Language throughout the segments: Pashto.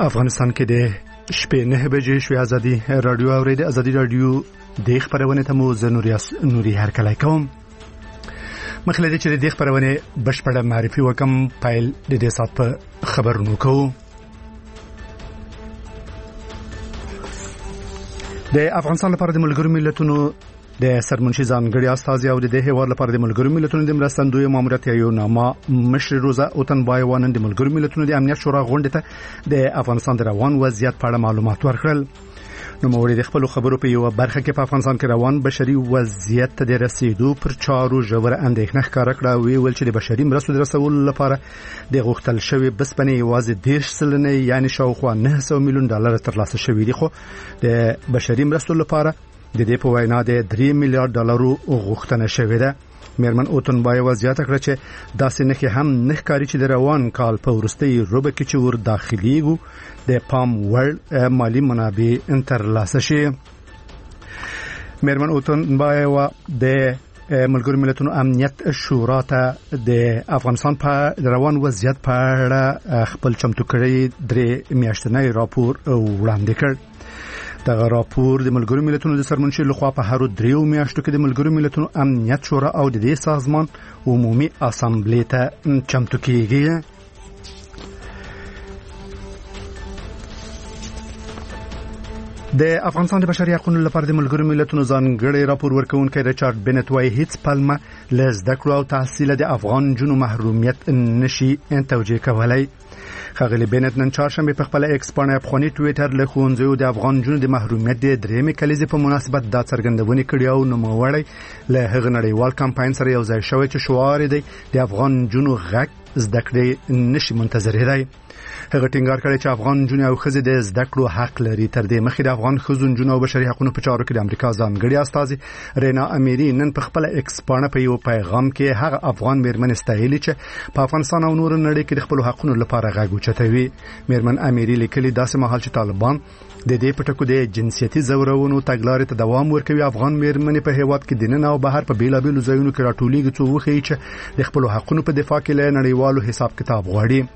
افغانستان کې د شپې 9 بجې شوې ازادي رادیو اورید ازادي رادیو د خبرونه ته مو نوري هرکلای کوم مخله دې چې د خبرونه بشپړه معرفي وکم فایل د دې سات په خبرونو کوو د افغانستان لپاره د ملګرو ملتونو د سرمنشي ځانګړي استازي او د هیواد لپاره د ملګرو ملتونو د مرستندوی ماموریت یو نامه مشر روزا اوتنبای وانن د ملګرو ملتونو د امنیت شورا غونډه ته د افغانستان د روان وضعیت په اړه معلومات ورکړل. نو موري د خپل خبرو په یو برخه کې په افغانستان کې روان بشري وضعیت ته د رسیدو پر چارو ژور اندېښنه ښکاره کړه وی ول چې د بشري مرستو د رسولو لپاره د غوښتل شوی بسپنې یوازې 10 سلنه یعنی شاوخوا 900 میلیون ډالر ترلاسه شوی دي خو د بشري مرستو لپاره د دې په وینا د 3 میلیارډ ډالرو غوښتنه شوې ده. میرمن اوتنبای وضعیت کړ چې داسې نه هم نه ښکاري چې د روان کال په ورستي روبه کې چې ور داخليږي د پام ور مالی منابع ترلاسه شي. میرمن اوتنبای و د ملګرو ملتونو امنیت شورا ته د افغانستان په روان وضعیت په اړه خپل چمتو کړی درې میاشتنی راپور وړاندې کړ. دغه راپور د ملګرو ملتونو د سرمنشي لخوا په هر 3 میاشتو کې د ملګرو ملتونو امنیت شورا او د دې سازمان عمومي اسامبلې ته چمتو کیږي. د افغانستان د بشري حقوقو لپاره د ملګرو ملتونو ځانګړي راپور ورکونکي ریچارډ بنت وايي هیڅ پلمه لزده کړو او تحصیل د افغان جنو محرومیت نشي توجیه کولای. خغلی بنت نن چهارشنبه په خپل ایکس باندې افغاني ټوئیټر له خونځو د افغان جنو د محرومیت د درېمې کلیزې په مناسبت دا څرګندونه کړې او نوموړی له هغه نړیوال کمپاین سره یو ځای شوی چې شعار دی د افغان جنو غږ زده کړې نشي منتظر دی. هغه ټینګار کړی چې افغان جنو او خزې د زده کړو حق لري. تر دې مخکې د افغان خزون جنو او بشري حقوقو په چارو کې د امریکا ځانګړي استازي رینا امیری نن په خپل ایکس باندې په یو پیغام کې هغه افغان میرمن استایلی چې په افغانستان او نور نړۍ کې د خپل حقوقو لپاره غږ اوچتوي. میرمن امیری لیکلي داسې مهال چې طالبان د دې پټکو د جنسيتي زورونو تګلارې ته دوام ورکوي افغان میرمنې په هیواد کې دننه او بهر په بیلابیلو ځایونو کې راټولېږي څو وخی چې د خپل حقوقو په دفاع کې له نړیوالو حساب کتاب غواړي.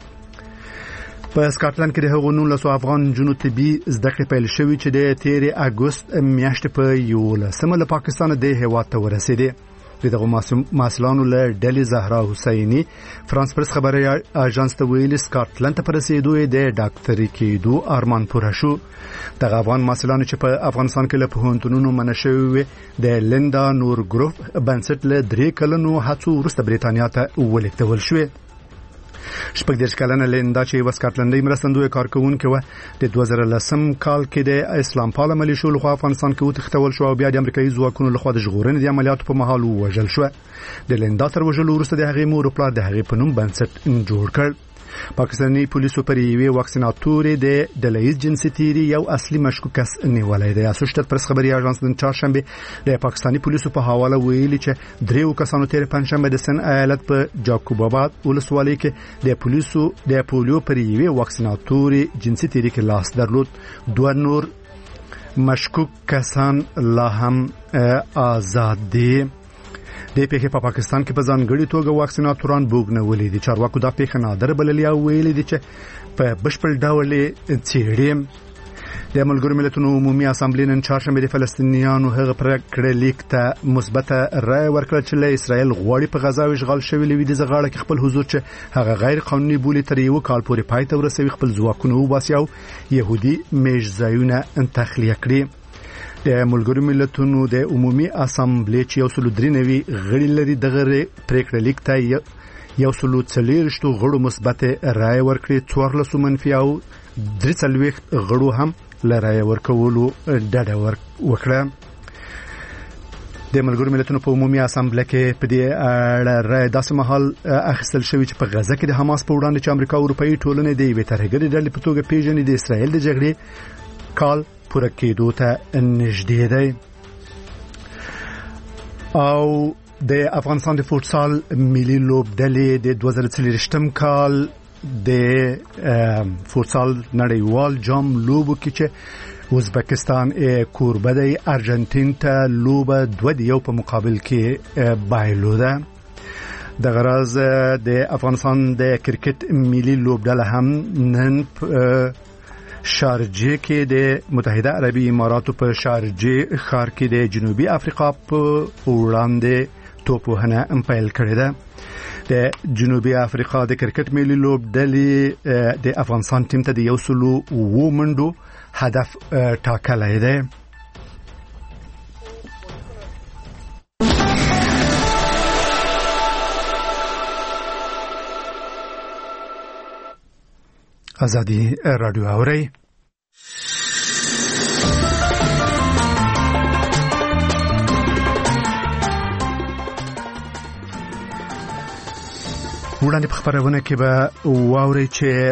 په سکاټلند کې د هغو 19 افغان جنو طبي زده کړې پیل شوې چې د 13 اگست میاشتې په 11 له پاکستان د هیواد ته ورسېده. دغه مسلانو له ډلې زهرا حسینی فرانس پرس خبري اژانس ته ویلي سکاټلند ته پرسیدو د ډاکټري کېدو ارمان پوره شو. دغه افغان مسلانو چې په افغانستان کې له پوهنتونونو منشوي د لیندا نور ګروپ بنسټ له 3 کلونو هڅو وروسته بریتانیا ته ولېږدول شو. شپږ دیرش کلنه لیندا چې وسکاټلندي مرستندوی کارکونکې و د 2010 کال کې د اسلام پاله ملیشو لخوا افغانستان کې وتښتول شو او بیا د امریکایي ځواکونو لخوا د ژغورنې د عملیاتو په مهال وژل شو. د لیندا تر وژلو وروسته د هغې مور پلار د هغې په نوم بنسټ جوړ کړ. پاکستاني پولیسو پر یوې واکسیناتورې د ډلهیز جنسي تیری یو اصلي مشکوک کس نیولای دی. اسوشیټډ پرس خبري اژانس نن چهارشنبه د پاکستاني پولیسو په حواله ویلي چې 3 کسانو تیر پنځشنبه د سن ایالت په جاکوب آباد ولسوالۍ کې د پولیسو د پولیو پر یوې واکسیناتورې جنسي تیری کې لاس درلود. 2 نور مشکوک کسان لا هم آزاد دي. د پیښې په پاکستان کې په ځانګړي توګه واکسیناتوران بوګنولې دي. چارواکو دا پیښه نادر بللې او ویلي دي چې په بشپړ ډول څېړي. د ملګرو ملتونو عمومي اسامبلې نن چهارشنبه د فلسطینیانو هغه پرېکړه لیک ته مثبت رائے ورکړه چې له اسرائیل غواړي په غزا او اشغال شوی لویدیځ غاړه کې خپل حضور چې هغه غیر قانوني بولی تر یو کال پورې پای ته ورسوي خپل ځواکونه وباسي او يهودي میشځایونه تخلیه کړي. د ملګرو ملتونو د عمومي اسامبلې چې 193 غړي لري دغه پرېکړه لیک ته 140 غړو مثبت رائے ورکړي 14 منفي او 43 غړو هم لرای ورکولو ډډه وکړه. د ملګرو ملتونو په عمومي اسامبلې کې په دې اړه رائے داسې مهال اخیستل شوی چې په غزه کې د حماس په وړاندې چې امریکا او اروپאי ټولنې د یوې ترهګرې ډلې په توګه پیژني د اسرائیل د جګړې کال پوره کېدو ته نږدې دی. او د افغانستان د فوټسال ملي لوبډلې د 2023 کال د فوټسال نړیوال جام لوبو کې چې ازبکستان کوربه دی ارجنټین ته لوبه 2-1 په مقابل کې بایلوده. د غرض د افغانستان د کرکټ ملي لوبډله هم نن شارجه کې د متحده عربي اماراتو په شارجه ښار کې د جنوبي افریقا په وړاندې توپوهنه پیل کړې ده. د جنوبي افریقا د کرکټ ملي لوبډلې د افغانستان ټیم ته د 100 منډو هدف ټاکلی دی. آزادی رادیو اوري وړاندې په خبرونه کې به واوري چې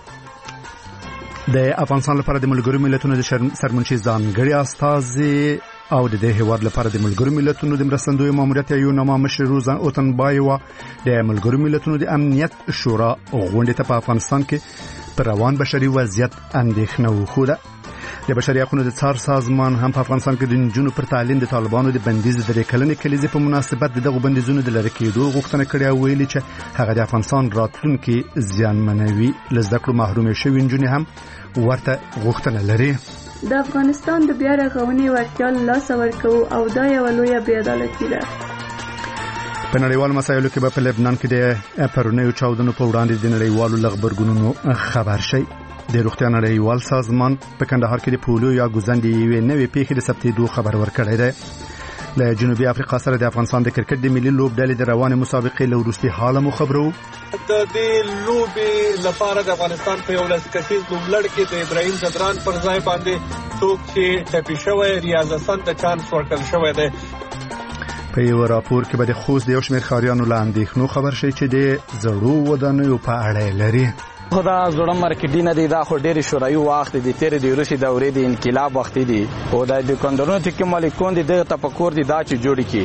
د افغانستان لپاره د ملګرو ملتونو د سرمنشي ځانګړي استازي او د هیواد لپاره د ملګرو ملتونو د مرستندوی ماموریت یو نامه مشر روزان اوتنبایوا د ملګرو ملتونو د امنیت شورا غونډه ته په افغانستان کې پر روان بشري وضعیت اندېښنه وښوده. د بشري حقوقو د څار سازمان هم په افغانستان کې د نجونو پر تعلیم د طالبانو د بندیز د ریکلنې کلیزې په مناسبت دغه بندیزونو د لری کېدو غوښتنه کړې او ویلي چې هغه د افغانستان راتلونکي زیانمنوي لزده کړو محروم شوي نجونې هم ورته غوښتنه لري. د افغانستان د بیا رغونې وړتیا له لاسه ورکوو او دا یوه لویه بې عدالتي ده. په نړیوالو مسایلو کې به په لبنان کې د پرونیو چاودنو په وړاندې د نړیوالو غبرګونونو خبر شي. د روغتیا نړیوال سازمان په کندهار کې د پولیو یا ګوزندې یوې نوې پیښې د ثبتېدو خبر ورکړی دی. له جنوبي افریقا سره د افغانستان د کرکټ د ملي لوبډلې د روانې مسابقې له وروستي حاله مو خبرو. د دې لوبې لپاره د افغانستان په 11 کسیز لوبلړ کې د ابراهیم ځدران پر ځای باندې څوک چې ټپي شوی ریاض حسن ته چانس ورکړل شوی دی. په یو راپور کې به د خوست د یو شمېر ښاریانو له اندېښنو خبر شي چې د زړو ودانیو په اړه لري. خدا زړه مارکیټونه دي دا خو ډېری شورایي وخت دي تیر د روسي دورې د انقلاب وخت دي او د دکاندارونو چې مالکون دي دغه تفکر دي دا چې جوړ کی.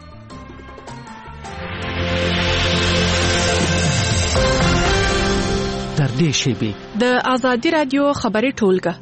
تر دې شی د آزادی رادیو خبري ټولګه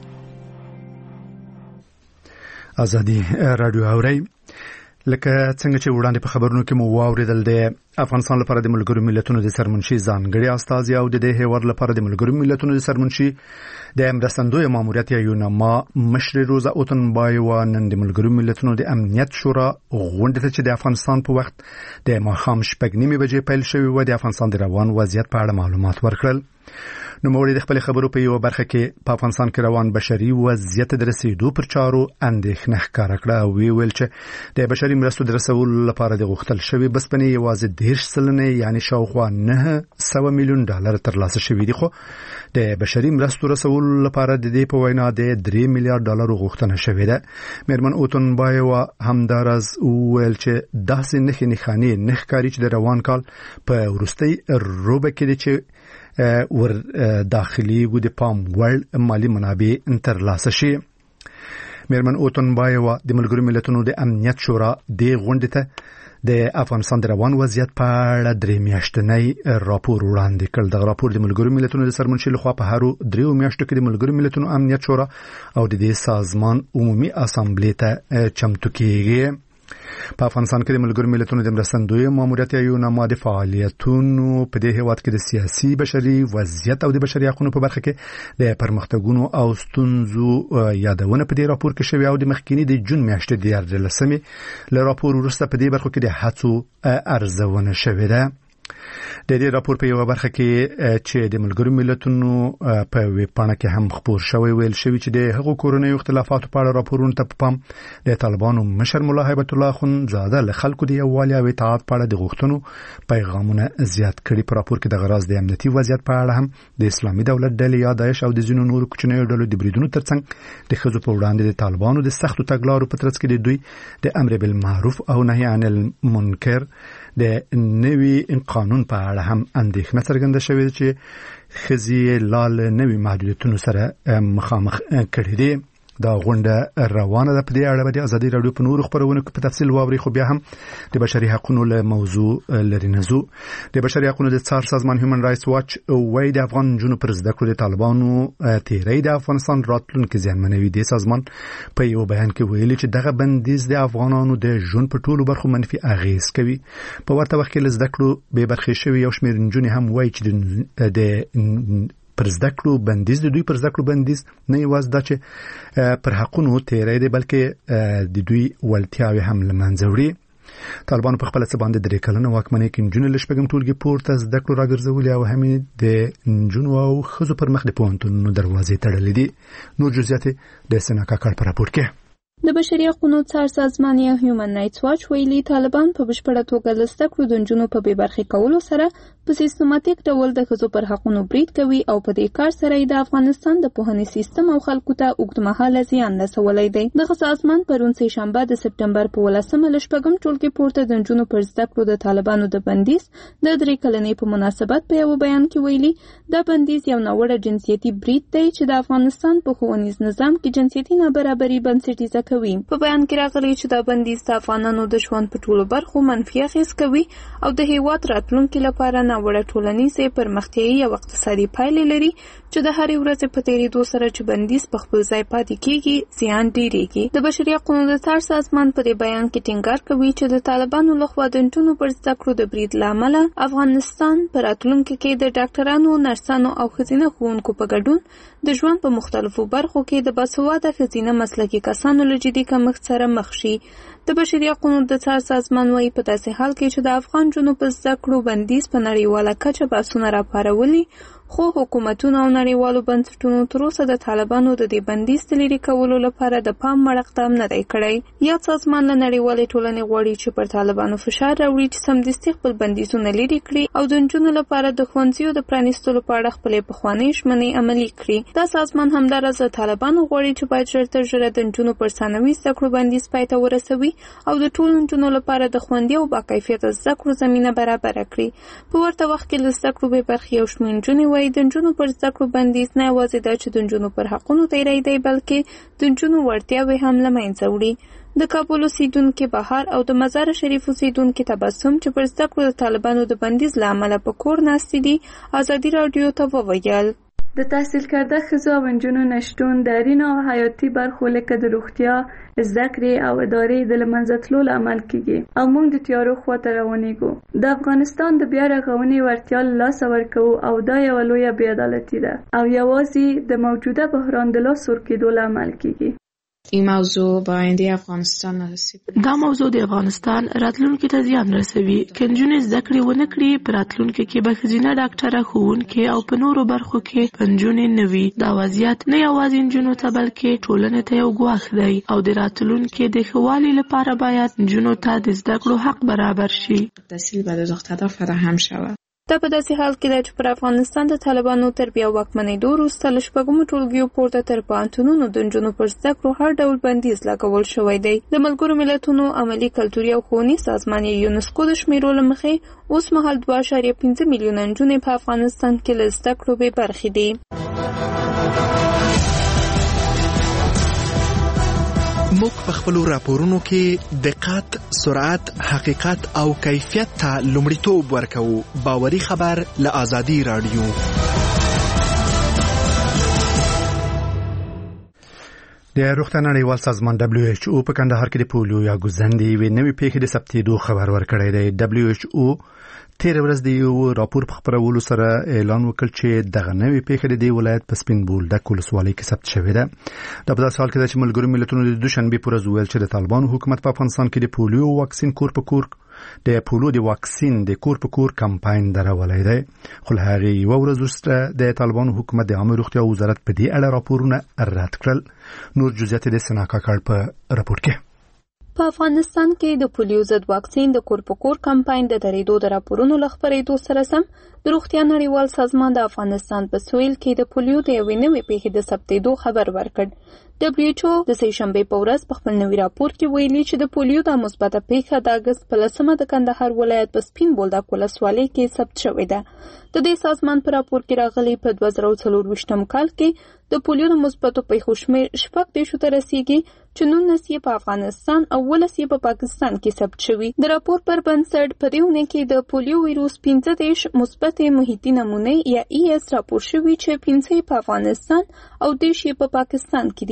آزادی رادیو اوري لکه څنګه چې وړاندې په خبرونو کې مو واوریدل د افغانستان لپاره د ملګرو ملتونو د سرمنشي ځانګړي استازي او د هیواد لپاره د ملګرو ملتونو د سرمنشي د مرستندوی ماموریت یو نامه مشر روزا اوتنبایوا نن د ملګرو ملتونو د امنیت شورا غونډه ته چې د افغانستان په وخت د ماښام 9:30 بجې پیل شوې و د افغانستان د روان وضعیت په اړه معلومات ورکړل. نو موږ د خپل خبرو په یو برخه کې په افغانستان کې روان بشري وضعیت د رسیدو پر چارو اندېښنه ښکاره کړه او ویل چې د بشري مرستو د رسولو لپاره د غوښتل شوی بسپنې یوازې 10 یعنی شاوخوا $900 میلیون ترلاسه شوي دي. خو د بشري مرستو رسولو لپاره د دې په وینا د $3 میلیارډ غوښتنه شوې ده. میرمن اوتنبایوا همدارز ویل چې داسې نښانې نه ښکاري چې د روان کال په وروستۍ روبه کې چې ور داخلي و د پام وړ مالی منابع ترلاسه شي. میرمن اوتنبایوا د ملګرو ملتونو د امنیت شورا د غونډې ته د افغانستان د روان وضعیت په اړه 3 میاشتنی راپور وړاندې کړ. د راپور د ملګرو ملتونو د سرمنشي لخوا په هرو 3 میاشتو کې د ملګرو ملتونو امنیت شورا او د دې سازمان عمومي اسامبلې ته چمتو کیږي. په افغانستان کې د ملګرو ملتونو د مرستندوی ماموریت یو نامه د فعالیتونو په دې هیواد کې د سیاسي بشري وضعیت او د بشري حقوقو په برخه کې د پرمختګونو او ستونزو یادونه په دې راپور کې شوی او د مخکینی د جون میاشتې د 14مې له راپور وروسته په دې برخه کې د هڅو ارزونه شوې ده. د دې راپور په یو برخه کې چې د ملګرو ملتونو په ویبپاڼه کې هم خبر شوی ویل شوی چې د حقوقو کورنۍ اختلافاتو په اړه راپورونه ته پام د طالبانو مشر مولا هیبت الله خونزاده له خلکو د یووالي او اتحاد په اړه د غوښتنو پیغامونه زیات کړي. په راپور کې د غراز د امنیتي وضعیت په اړه هم د اسلامي دولت ډلې یا داعش او د ځینو نورو کوچنیو ډلو د بریدونو ترڅنګ د ښځو په وړاندې د طالبانو د سختو تګلارو په ترڅ کې د دوی د امر بالمعروف او نهي عن المنکر د نوي قانون په اړه هم اندېښنه څرګنده شوې چې ښځې لال نوي محدودیتونو سره مخامخ کړي دي. دا غونډه روانه ده. په دې اړه د ازادي رادیو په نورو خبرونو کې په تفصیل واوري. خو بیا هم د بشري حقوقو له موضوع لري نزو د بشري حقوقو د څار سازمان هیومن رائټس واچ وایي د افغان جنو پر زده کړو د طالبانو تیری د افغانستان راتلونکي زیانمنوي. د سازمان په یو بیان کې ویلي چې دغه بندیز د افغانانو د ژوند په ټولو برخو منفي اغیز کوي. په ورته وخت کې زده کړو به برخې شوی یو شمېر نجونې هم وایي چې د پر زده کړو بندیز د دوی پر زده کړو بندیز نه یوازې دا چې پر حقونو تیری دی بلکې د دوی ولتیاوې هم له منځه وړي. طالبانو په خپل څه باندې درې کلنه واکمنۍ کې نجونې له شپږم ټولګي پورته زده کړو راګرځولې او همې د نجونو او ښځو پر مخ د پوهنتونونو دروازې تړلې دي. نور جزئیات د سنا کاکړ په راپور کې. د بشري حقوقو څار سازمان یا هیومن رائټس واچ ویلي طالبان په بشپړه توګه له زده کړو د نجونو په بې برخې کولو سره په سیستماتیک ډول د ښځو پر حقونو برید کوي او په دې کار سره د افغانستان د پوهنې سیستم او خلکو ته اوږدمهاله زیان رسولی دی. دغه سازمان پرون سهشنبه د سپټمبر په 18 له شپږم ټولګي پورته د نجونو پر زده کړو د طالبانو د بندیز د 3 کلنۍ په مناسبت په یو بیان کې ویلي دا بندیز یو ناوړه جنسیتي برید دی چې د افغانستان په ښوونیز نظام کې جنسیتي نابرابري بنسټیزه کوي. په بیان کې راغلی چې دا بندیز د افغانانو د ژوند په ټولو برخو منفي اغېز کوي او د هیواد راتلونکي لپاره ناوړه ټولنیزې پرمختیایي او اقتصادي پایلې لري چې د هرې ورځې په تېرېدو سره چې بندیز په خپل ځای پاتې کېږي زیان ډېرېږي. د بشري حقوقو د څار سازمان په دې بیان کې ټینګار کوي چې د طالبانو لخوا د نجونو پر زده کړو د برید له امله افغانستان په راتلونکي کې د ډاکټرانو نرسانو او ښځینه ښوونکو په ګډون د ژوند په مختلفو برخو کې د باسواده ښځینه مسلکي کسانو له جدي کمښت سره مخ شي. د بشري حقوقو د څار سازمان وايي په داسې حال کې چې د افغان نجونو په زده کړو بندیز په نړیواله کچه بحثونه راپارولي خو حکومتونو او نړیوالو بنسټونو تر اوسه د طالبانو د دې بندیز د لرې کولو لپاره د پام وړ اقدام نه دی کړی. یاد سازمان له نړیوالې ټولنې غواړي چې پر طالبانو فشار راوړي چې سمدستي خپل بندیزونه لرې کړي او د نجونو لپاره د ښوونځیو د پرانیستلو په اړه خپلې پخوانۍ ژمنې عملي کړي. دا سازمان همداراز له طالبانو غواړي چې باید ژر تر ژره د نجونو پر ثانوي زده کړو بندیز پای ته ورسوي او د ټولو نجونو لپاره د خوندي او باکیفیته زده کړو زمینه برابره کړي. په ورته وخت کې له زده کړو بې برخې یو شمېر نجونې وايي د نجونو پر زده کړو بندیز نه یوازې دا چې د نجونو پر حقونو تیری دی بلکې د نجونو وړتیاوې هم له منځه وړي. د کابل اوسیدونکي بهار او د مزار شریف اوسیدونکي تبسم چې پر زده کړو د طالبانو د بندیز له امله په کور ناستې دي ازادي راډیو ته وویل د تحصیل کرده ښځو او نجونو نشتون د اړینو او حیاتي برخو لکه د روغتیا، زده کړې او ادارې د له منځه تلو لامل کیږي او موږ د تیارو خواته روانېږو. د افغانستان د بیا رغونې وړتیا له لاسه ورکوو او دا یوه لویه بې عدالتي ده او یوازې د موجوده بحران د لاس ورکېدو لامل کیږي. این موضوع با آینده افغانستان دا موضوع د افغانستان راتلونکي ته زیان رسوي. که نجونې زده کړې ونه کړي په راتلونکي کې به ښځینه ډاکټره، ښوونکې او په نورو برخو کې نجونې نه وي. دا وضعیت نه یوازې نجونو ته بلکې ټولنې ته یو ګواښ دی او د راتلونکي د ښه والي لپاره باید نجونو ته د زده کړو حق برابر شي. تحصیل به د دخترها فراهم شود. دا په داسې حال کې ده چې پر افغانستان د طالبانو تر بیا واکمنېدو وروسته له شپږمو ټولګیو پورته تر پوهنتونونو د نجونو پر زده کړو هر ډول بندیز لګول شوی دی. د ملګرو ملتونو عملي کلتوري او ښوونیز سازمان یونسکو د شمیرو له مخې اوس مهال 2.5 میلیونه نجونې په افغانستان کې له زده کړو بې برخې دي. موږ په خپلو راپورونو کې دقت، سرعت، حقیقت او کیفیت ته لومړیتوب ورکوو. باوري خبر له ازادي راډیو. د روغتیا نړیوال سازمان WHO په کندهار کې د پولیو یا ګوزندې یوې نوې پیښې د ثبتېدو خبر ورکړی دی. WHO تیر ورځ د یو راپور په خپرولو سره اعلان وکړ چې دغه نوې پیښه د دې ولایت په سپین بولدک ولسوالۍ کې ثبت شوې ده. دا په داسې حال کې ده چې ملګرو ملتونو د دوشنبې په ورځ وویل چې د طالبانو حکومت په افغانستان کې د پولیو واکسین کور په کور د کور په کور کمپاین درولی دی. خو له هغې یوه ورځ وروسته د طالبانو حکومت د عامه روغتیا وزارت په دې اړه راپورونه رد کړل. نور جزئیات د سنا کاکړ په راپور کې. په افغانستان کې د پولیو ضد واکسین د کور په کور کمپاین د درېدو د راپورونو له خپرېدو سره سم د روغتیا نړیوال سازمان د افغانستان په سویل کې د پولیو د یوې نوې پیښې د ثبتېدو خبر ورکړ. WHO د سهشنبې په ورځ په خپل نوي راپور کې ویلي چې د پولیو د مثبته پیښه د اګست په 10 د کندهار ولایت په سپین بولدک ولسوالۍ کې ثبت شوې ده. د دې سازمان په راپور کې راغلي په 2024 کال کې د پولیو د مثبتو پیښو شمېر 14 ته رسیږي چې 19 په افغانستان او 18 په پاکستان کې ثبت شوي. د راپور پر بنسټ په دې اونۍ کې د پولیو ویروس 15 مثبت محیطي نمونې یا ES راپور شوي چې 15 په افغانستان او 10 په پاکستان کې دي.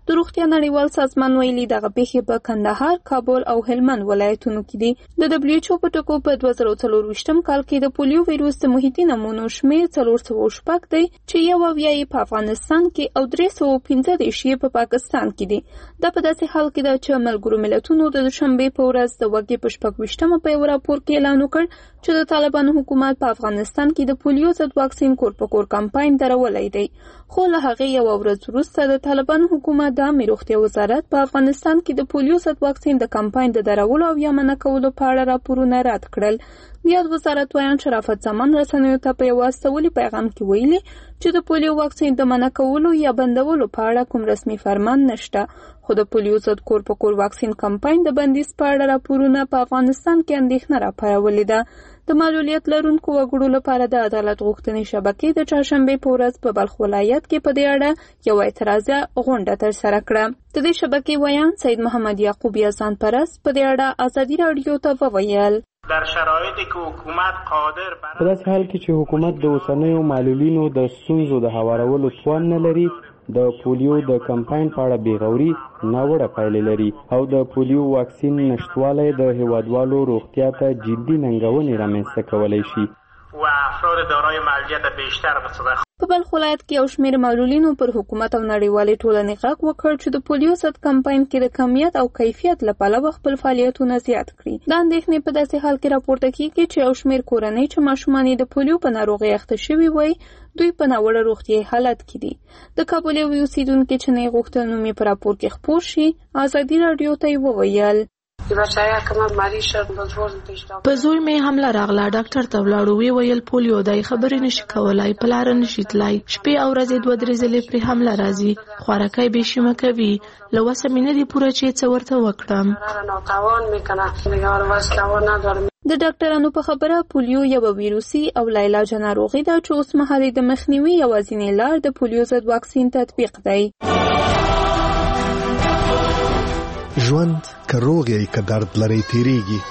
د روغتیا نړیوال سازمان ویلي دغه پیښې په کندهار، کابل او هلمند ولایتونو کې دي. د WHO په ټکو په 2024 کال کې د پولیو ویروس د محیطي نمونو شمېر 406 دی چې 1 په افغانستان کې او 315 په پاکستان کې دي. دا په داسې حال کې ده چې ملګرو ملتونو د دوشنبه په ورځ د وګړي په 26مه په یو راپور کې اعلان وکړ چې د طالبانو حکومت په افغانستان کې د پولیو ضد واکسین کور په کور کمپاین درولای دی. خو له هغې یو ورځ وروسته د طالبانو حکومت د عامه روغتیا وزارت په افغانستان کې د پولیو ضد واکسین د کمپاین د درولو او یا منع کولو په اړه راپورونه رد کړل. بیا د وزارت وایان شرافت زمان رسنیو ته په یو استولي پیغام کې ویلي چې د پولیو واکسین د منع کولو یا بندولو په اړه کوم رسمي فرمان نشته. خو د پولیو ضد کور په کور واکسین کمپاین د بندیز په اړه راپورونه په افغانستان کې اندېښنه راپارولې ده. د معلولیت لرونکو وګړو لپاره د عدالت غوښتنې شبکې د چهارشنبه په ورځ په بلخ ولایت کې په دې اړه یو اعتراضیه غونډه ترسره کړه. د دې شبکې ویان سید محمد یعقوب یزان پرست په دې اړه ازادي راډیو ته وویل در شرایطی که حکومت قادر په داسې حال کې چې حکومت د اوسنیو معلولینو د ستونزو د هوارولو توان نه لري، د پولیو د کمپاین په اړه بېغوري ناوړه پایلې لري او د پولیو واکسین نشتوالی د هیوادوالو روغتیا ته جدي ننګونې رامنځته کولی شي و افراد دارای معلولیت بیشتر به صدق. په بلخ ولایت کې یو شمېر معلولینو پر حکومت او نړیوالې ټولنې غږ وکړ چې د پولیو ضد کمپاین کې د کمیت او کیفیت له پلوه خپل فعالیتونه زیات کړي. دا اندېښنې په داسې حال کې راپورته کیږي چې یو شمېر کورنۍ چې ماشومان د پولیو په ناروغۍ اخته شوي وای دوی په ناوړه روغتیایي حالت کې دي. د کابل یو اوسیدونکي چې نه غوښتل نوم یې په راپور کې خپور شي ازادي راډیو ته وویل په زوی مې حمله راغله، ډاکټر ته ولاړو، وی ویل پولیو دی، خبرې نشي کولای، په لاره نشي تلای، شپې او ورځې 2-3 ځلې پرې حمله راځي، خوراکۍ بې شیمه کوي، له وسه مې نه دي پوره چې څه ورته وکړم. د ډاکټرانو په خبره پولیو یو ویروسي او لاعلاجه ناروغي ده چې اوس مهال د مخنیوي یوازینۍ لار د پولیو ضد واکسین تطبیق دی. ژوند که روغ یې که درد لري تیریږي،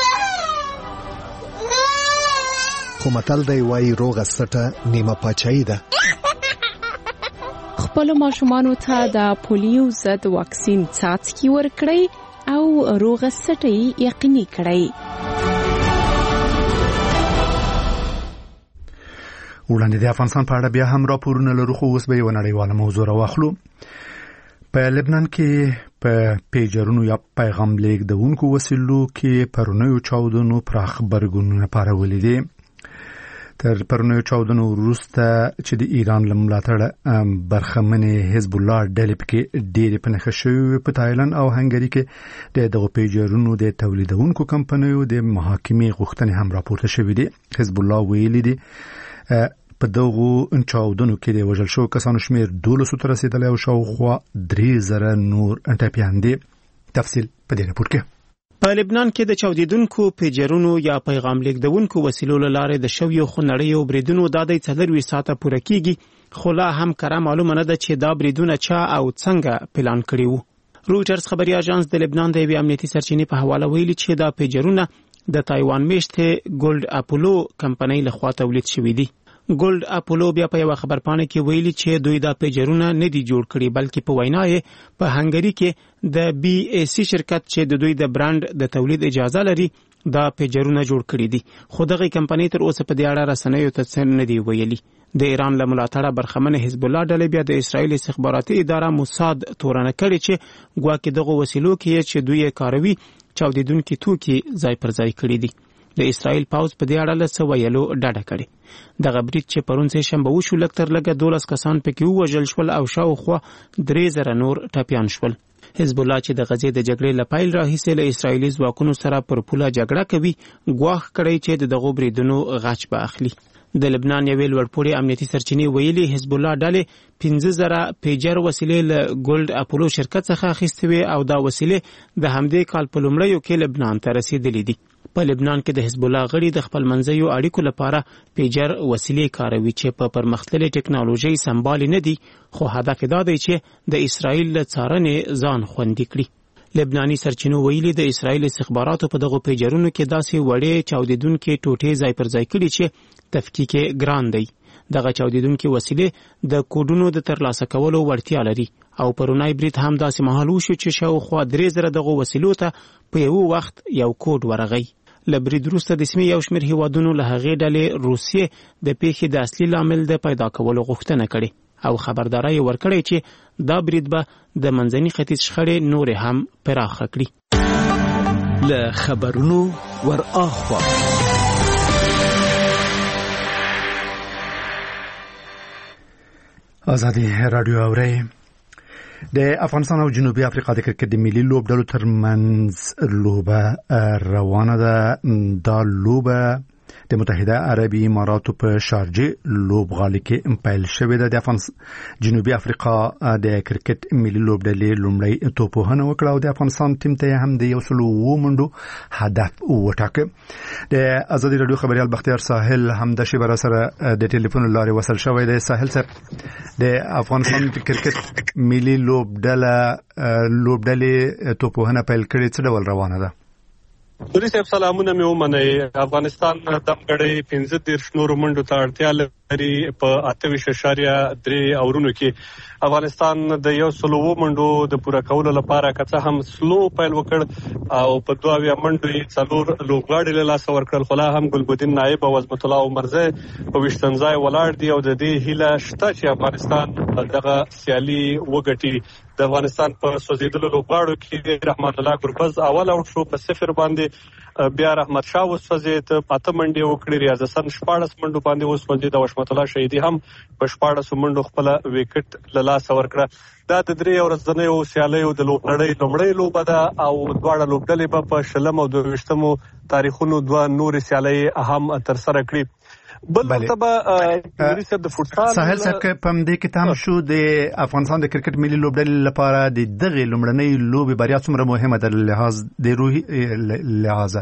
خو متل دی وایي روغه سټه نیمه پاچاهي ده. خپلو ماشومانو ته د پولیو ضد واکسین څاڅکي ورکړئ او روغه سټه یې یقیني کړئ. وړاندې د افغانستان په اړه بیا هم راپورونه لرو، خو اوس به یو نړیواله موضوع راواخلو. په لبنان کې په پیجرونو یا پیغام لیږدونکو وسیلو کې پرونیو چاودنو پراخ غبرګونونه پارولي دي. تر پرونیو چاودنو وروسته چې د ایران له ملاتړه برخمنې حزب الله ډلې پکې ډېرې په نښه شوې په تایلند او هنګري کې د دغو پیجرونو د تولیدونکو کمپنیو د محاکمې غوښتنې هم راپورته شوې دي. حزب الله ویلي دي په دغو چاودنو کې د وژل شوو کسانو شمېر 12 ته رسېدلی او شاوخوا 3000 نور ټپیان دي. تفصیل په دې راپور کې. په لبنان کې د چاودیدونکو پیجرونو یا پیغام لیږدونکو وسیلو له لارې د شویو خونړیو بریدونو د 24 ساعته پوره کیږي، خو لا هم کره معلومه نه ده چې دا بریدونه چا او څنګه پلان کړي وو. رویټرز خبري اژانس د لبنان د یوې امنیتي سرچینې په حواله ویلي چې دا پیجرونه د تایوان میشته ګولډ اپولو کمپنۍ لخوا تولید شوي دي. ګولډ اپولو بیا په یو خبرپاڼه کې ویلي چې دوی دا پیجرونه نه دي جوړ کړي، بلکې په وینا یې په هنګري کې د BAC شرکت چې د دوی د برانډ د تولید اجازه لري دا پیجرونه جوړ کړي دي. خو دغه کمپنۍ تر اوسه په دې اړه رسنیو ته څه نه دی ویلي. د ایران له ملاتړه برخمن حزب الله ډلې بیا د اسرائیل استخباراتي اداره موساد تورنه کړي چې ګواکې دغه وسیلو کې چې دوی کاروي چاودیدونکي توکي ځای پر ځای کړي دي. د اسرائیل پاوز په دې اړه له څه ویلو ډډه کړې. دغه برید چې پرون سه شنبه وشو لږ تر لږه 12 کسان پکې ووژل شول او شاوخوا 3000 نور ټپیان شول. حزب الله چې د غزې د جګړې له پیل راهیسې له اسرائیلي ځواکونو سره پر پوله جګړه کوي، ګواښ کړی چې د دغو بریدونو غچ به اخلي. د لبنان یوې لوړپوړې امنیتي سرچینې ویلي حزب الله ډلې 15000 پیجر وسیلې له ګولډ اپولو شرکت څخه اخیستې وې او دا وسیلې د همدې کال په لومړیو کې لبنان ته رسېدلې دي. په لبنان کې د حزب الله غړي د خپل منځیو اړیکو لپاره پیجر وسیلې کاروي چې په پرمختللې ټکنالوژي سمبال نه دي، خو هدف دا دی چې د اسرائیل له څارنې ځان خوندي کړي. لبناني سرچینو ویلي د اسرائیل استخباراتو په دغو پیجرونو کې داسې وړې چاودیدونکي ټوټې ځای پر ځای کړي چې تفکیک ګران دی. دغه چاودیدونکي وسیلې د کوډونو د ترلاسه کولو وړتیا لري او پرونای برید هم داسې مهال وشو چې شاوخوا 3000 دغه وسیلو ته په یو وخت یو کوډ ورغی. له برید وروسته د سیمې یو شمېر هیوادونو له هغې ډلې روسیې د پیښې د اصلي لامل د پیدا کولو غوښتنه کړې او خبرداری ورکړی چې دا برید به د منځني ختیځ شخړې نورې هم پراخه کړي. له خبرونو ور اخوا آزادی رادیو اورئ. د افغانستان او جنوبي افریقا د کرکټ د ملي لوبډلو ترمنځ لوبه روانه ده. دا لوبه د متحده عربي اماراتو په شارجه لوبغالي کې پیل شوې ده. د جنوبي افریقا د کرکټ ملي لوبډلې لومړی توپوهنه وکړه او د افغانستان ټیم ته هم د 100 منډو هدف وټاکه. د آزادي رادیو خبريال بختیار ساحل هم د شبر سره د ټلیفون لارې وصل شوی دی. ساحل صاحب، د افغانستان کرکټ ملي لوبډلې توپوهنه پیل کړې، څه ډول روانه ده؟ دوی صاحب سلامونه مې ومنئ. افغانستان دمګړی 15 نورو منډو ته اړتیا لري. په 28.3 اورونو کې افغانستان د 100 منډو د پوره کولو لپاره که څه هم سلو پیل وکړ او په 2 منډو یې 4 لوبغاړي له لاسه ورکړل، خو لا هم ګلبدین نایب او عظمت الله عمرزی په 20 ځای ولاړ دي او د دې هیله شته چې افغانستان دغه سیالي وګټي. د افغانستان په سوزیدلو لوبغاړو کې رحمان الله ګربز اول اوټ شو په 0 باندې، بیا رحمت شاه وسوځید 5 منډې وکړې، ریاض حسن 14 منډو باندې وسوځید او حشمت الله شهیدی هم په 14 منډو خپل وکټ له لاسه ورکړه. دا د 3 ورځنیو سیالیو د لوبډلې لومړی لوبه ده او دواړه لوبډلې په 20 او 22 تاریخونو 2 نور سیالۍ هم تر سره کړې. بل مرتبه د فوټبال ساحل صاحب کې پم دې کې تام شو د افغانستان د کرکټ ملي لوبډلې لپاره د دغه لومړنۍ لوبې بریا څومره مهمه ده لحاظ د روحي لحاظ.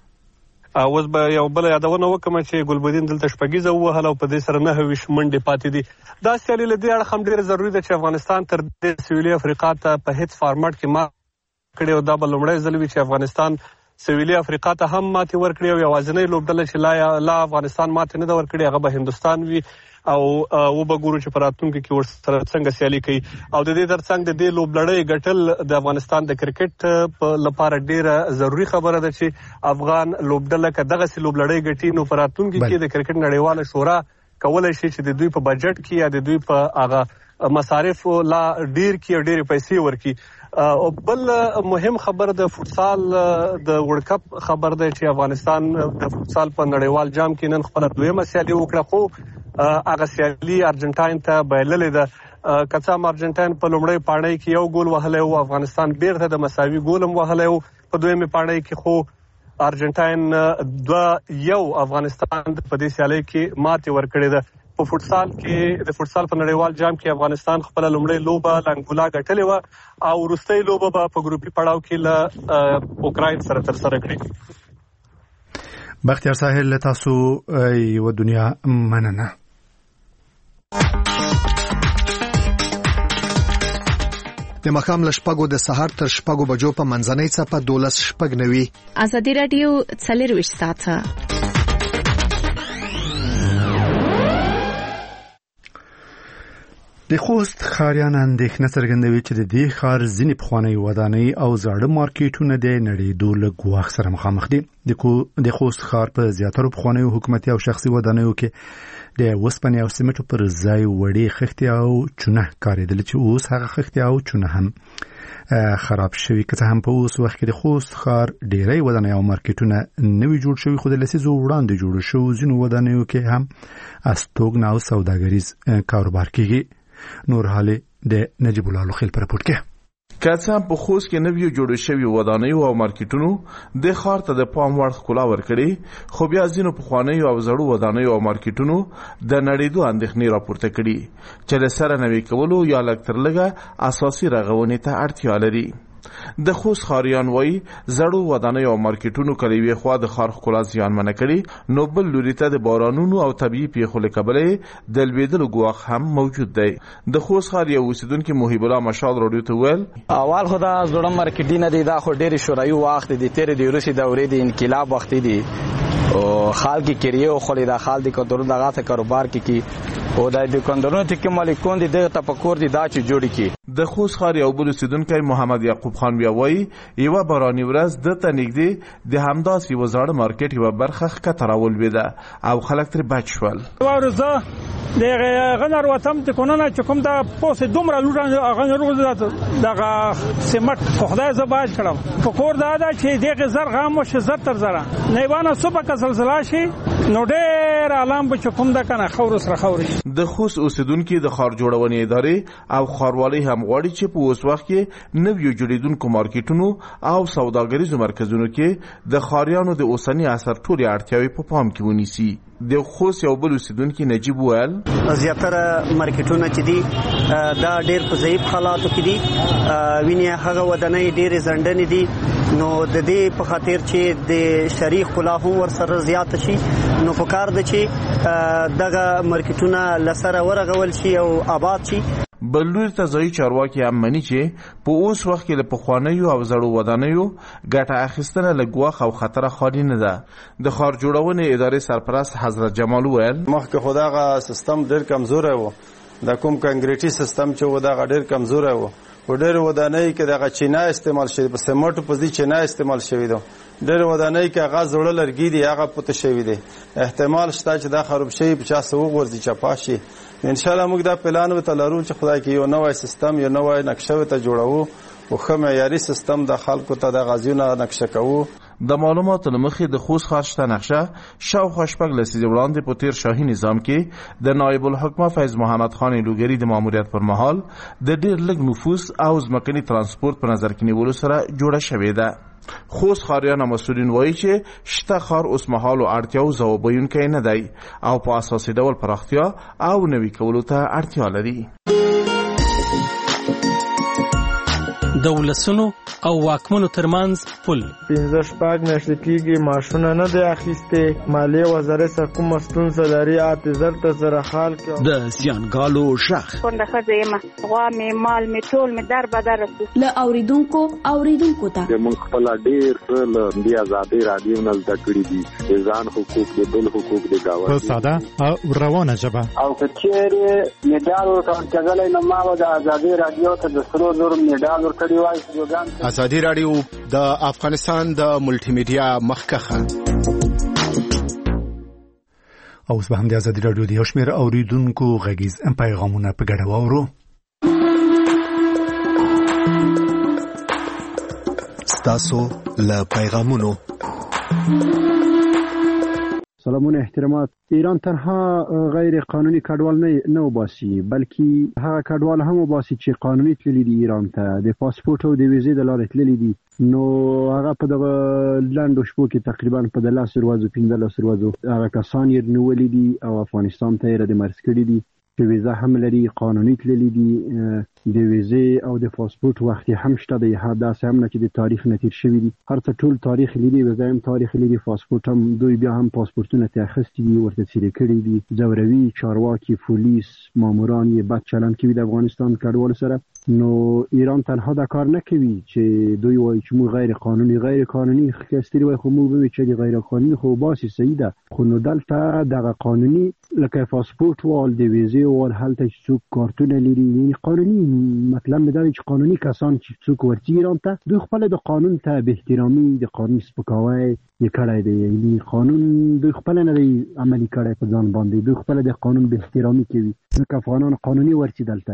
اوس به یو بل یادونه وکم چې ګلبدین دلته شپږیزه وهله او په دې سره 9 منډې پاتې دي. دا سیالي له دې اړخ هم ډېر ضروري ده چې افغانستان تر دې سویلي افریقا ته په هیڅ فارمټ کې ما کړي او دا به لومړی ځل وي چې افغانستان سویلي افریقا ته هم ماتې ورکړي او یوازینۍ لوبډله چې لا افغانستان ماتې نه ده ورکړې هغه به هندوستان وي او وبګورو چې په راتلونکي کې ورسره څنګه سیالي کوي. او د دې ترڅنګ د دې لوبلړۍ ګټل د افغانستان د کرکټ لپاره ډیره ضروری خبره ده چې افغان لوبډله که دغسې لوبلړۍ ګټي نو په راتلونکي کې د کرکټ نړیواله شورا کولی شي چې د دوی په بجټ کې یا د دوی په هغه مصارف لا ډیر کې ډېرې پیسې ورکړي. او بل مهم خبر د فوتسال د ورلد کپ خبر دی چې افغانستان د فوتسال په نړیوال جام کې نن خپل دویمه سیالي وکړه، خو هغه سیالي ارجنټاین ته بایللې ده. که څه هم ارجنټاین په لومړۍ پاڼۍ کې 1 ګول وهلی او افغانستان بیرته د مساوي ګول هم وهلی و په دویمې پاڼۍ کې، خو ارجنټاین 2-1 افغانستان په دې سیالۍ کې ماتې ورکړې ده. په فوتسال کې د فوتسال په نړیوال جام کې افغانستان خپل لومړی لوبه له انګولا ګټلې و او وروستۍ لوبه به په ګروپي پړاو کې له اوکراین سره تر سره کړي. بختیار ساحل تاسو یو دنیا مننه. د مخام لشپګو د سحر تر شپګو بجو په منځنۍ څپه 12:09. آزادي رادیو 24 ساعته. د خوست ښاریان اندېښنه څرګندوي چې د دې ښار ځینې پخوانۍ ودانۍ او زاړه مارکیټونه د نړېدو له ګواښ سره مخامخ دي. د خوست ښار په زیاترو پخوانیو حکومتي او شخصي ودانیو کې د وسپنې او سمنټو پر ځای وړې خښتې او چونه کارېدلې چې اوس هغه خښتې او چونه هم خراب شوي. که څه هم په اوس وخت کې د خوست ښار ډېری ودانۍ او مارکیټونه نوي جوړ شوي، خو د لسیزو وړاندې جوړ شوو ځینو ودانیو کې هم استوګنه او سوداګریز کاروبار کېږي. نور حالي د نجیب الله لوخیل پر رپورټ کې. که څه هم په خوست کې نویو جوړ شوي ودانیو او مارکیټونو د ښار ته د پام وړ ښکلا ورکړي، خو بیا ځینو پخوانیو او زړو ودانیو او مارکیټونو د نړېدو اندېښنې راپورته کړي چې له سره نوي کولو یا لږ تر لږه اساسي رغونې ته اړتیا لري. د خوست ښاریان وایي زړو ودانیو او مارکیټونو کله یوې خوا د ښار ښکلا زیانمنه کړي، نو بل لوري ته د بارانونو او طبیعي پیښو له کبله د لوېدلو ګواښ هم موجود دی. د خوست ښار یو اوسیدونکي محیب الله مشال راډیو ته ویل اول خو دا زړه مارکیټونه دي، دا خو ډېرې شوروي وخت دي، تېرې د روسي دورې د انقلاب وختې دي او خلک کریه او خلک د خلک کډور دغه ته کاروبار کې او د دکاندارونو چې مالکان دي دغه تفکر دي دا چې جوړ کی. د خوست ښار یو بل اوسیدونکی محمد یعقوب خان بیا وایي یوه باراني ورځ دته نږدې د همداسې یوه زاړه مارکیټ یوه برخه ښکته راولوېده او خلک ترې بچ شول. د غنر وطن د کونونه چې کوم دا پوسې دومره لوړ غنر روزه دغه سیمټ خدای زباج کړم په کور دا چې دغه زر غام وش زر تر زره نه وانه صبح کا زلزلہ شي نو ډېر عالم به کوم دا کنه خور سره خوري. د خوست اوسیدونکو د ښار جوړونې ادارې او ښاروالۍ هم غواړي چې په اوس وخت کې نویو جوړیدونکو مارکیټونو او سوداګریزو مرکزونو کې د ښاریانو د اوسني عصر ټولې اړتیاوې په پام کې ونیسي. د خوست یو بل اوسیدونکو نجیب ویل زیاتره مارکیټونه چې دي دا ډېر په ضعیف حالاتو کې دي، ویني هغه ودانۍ ډېرې ځنډنې دي، نو د دې په خاطر چې د شریک خلا هم ورسره زیات شي نو په کار ده چې دغه مارکیټونه لسره ورغول شي او آباد شي. بل لوري ته ځایي چارواکي هم مني چې په اوس وخت کې له پخوانیو او زړو ودانیو ګټه اخیستنه له ګواښ او خطره خالي نه ده. د ښار جوړونې ادارې سرپرست حضرت جمال ویل مخکې خو دغه سیستم ډېر کمزوری و، د کوم کانکریټي سیستم چې و دغه ډېر کمزوری و. په ډېرو ودانۍ کې دغه چینه استعمال شوي، په سیمټو په ځای چینه استعمال شوي ده. ډېرو ودانۍ کې هغه زړه لرګي دي هغه پوته شوي دي، احتمال شته چې دا خراب شوي په چا څه وغورځي چپا شي. انشاءالله موږ دا پلان ورته لرو چې خدای کې یو نوی سیستم یو نوی نقشه ورته جوړوو او ښه معیاري سیستم د خلکو ته د غازیونه نقشه کوو. د معلوماتو له مخې د خوست ښار شته نقشه شاوخوا شپږ لسیزې وړاندې په تیر شاهي نظام کې د نایب الحکومه فیض محمد خان لوګري د ماموریت پر مهال د ډېر لږ نفوس او ځمکني ترانسپورت په نظر کې نیولو سره جوړه شوې ده. خوست ښاریان او مسؤلین وایي چې شته ښار اوس مهالو اړتیاو ځواب ویونکی نه دی او په اساسي ډول پراختیا او نوي کولو ته اړتیا لري. د ولسونو او واکمنو ترمنځ پل 15 میاشتې کېږي معاشونه نه دی اخیستې، مالیې وزارت سره کومه ستونزه لري، اعتذار ته سره حال کې د زیانګالو ژغ کونډه ښځه یم، غوا مې مال مې ټول مې در بدر رسو له اوریدونکو ته موږ خپل ډېر له دې ازادي رادیو نه زده کړي دي، د ځان حقوق د بل حقوق د گاونډي په ساده او روانه ژبه او کچېرې میډال ورکړل کېدلای نو ما د ازادي رادیو ته د سرو زر میډال ورکړی وای. ازادي رادیو د افغانستان د ملټي میډیا مخکخه او اوس به هم د ازادي رادیو د یو شمېر اوریدونکو غږیز پیغامونه په ګډه واورو. ستاسو له پیغامونو سلامونه احترامات. ایران تنها غیر قانوني کډوال نه وباسي بلکې هغه کډوال هم وباسي چې قانوني تللي دي ایران ته د پاسپورت او د ویزې د لارې تللي دي، نو هغه په دغه لنډو شپو کې تقریبا په 10 ورځو 15 ورځو هغه کسان یې نیولي دي او افغانستان ته یې رادمرس کړي دي چې ویزه هم لري، قانوني تللي دي، د ویزې او د پاسپورت وخت هم شته دی، داسې هم نه چې د تاریخ نه تیر شوي دي، هر څه ټول تاریخ لري، ویزه هم تاریخ لري، پاسپورت هم دوی بیا هم پاسپورتونه ته اخیستي دي، ورته څیرې کړي دي. ځوروي چارواکي پولیس ماموران یې بد چلند کوي د افغانستان کډوالو سره. نو ایران تنها دا کار نه کوي چې دوی وایي چې موږ غیر قانوني خستري وای، خو موږ وایو چې غیر قانوني خو باسي صحیح ده، خو نو دلته دغه قانوني لکه پاسپورت وال د ویزې وال هلته چې څوک کارتونه لري، یعنی قانوني مطلب مې دا چې قانوني کسان چې څوک ورځي ایران ته دوی خپل د قانون ته به احترامي د قانون سپکاوی یې کړی دی، یعنی قانون دوی خپل نه دی عملي کړی په ځان باندې، دوی خپل د قانون به احترامي کوي، ځکه افغانان قانوني ورځي دلته.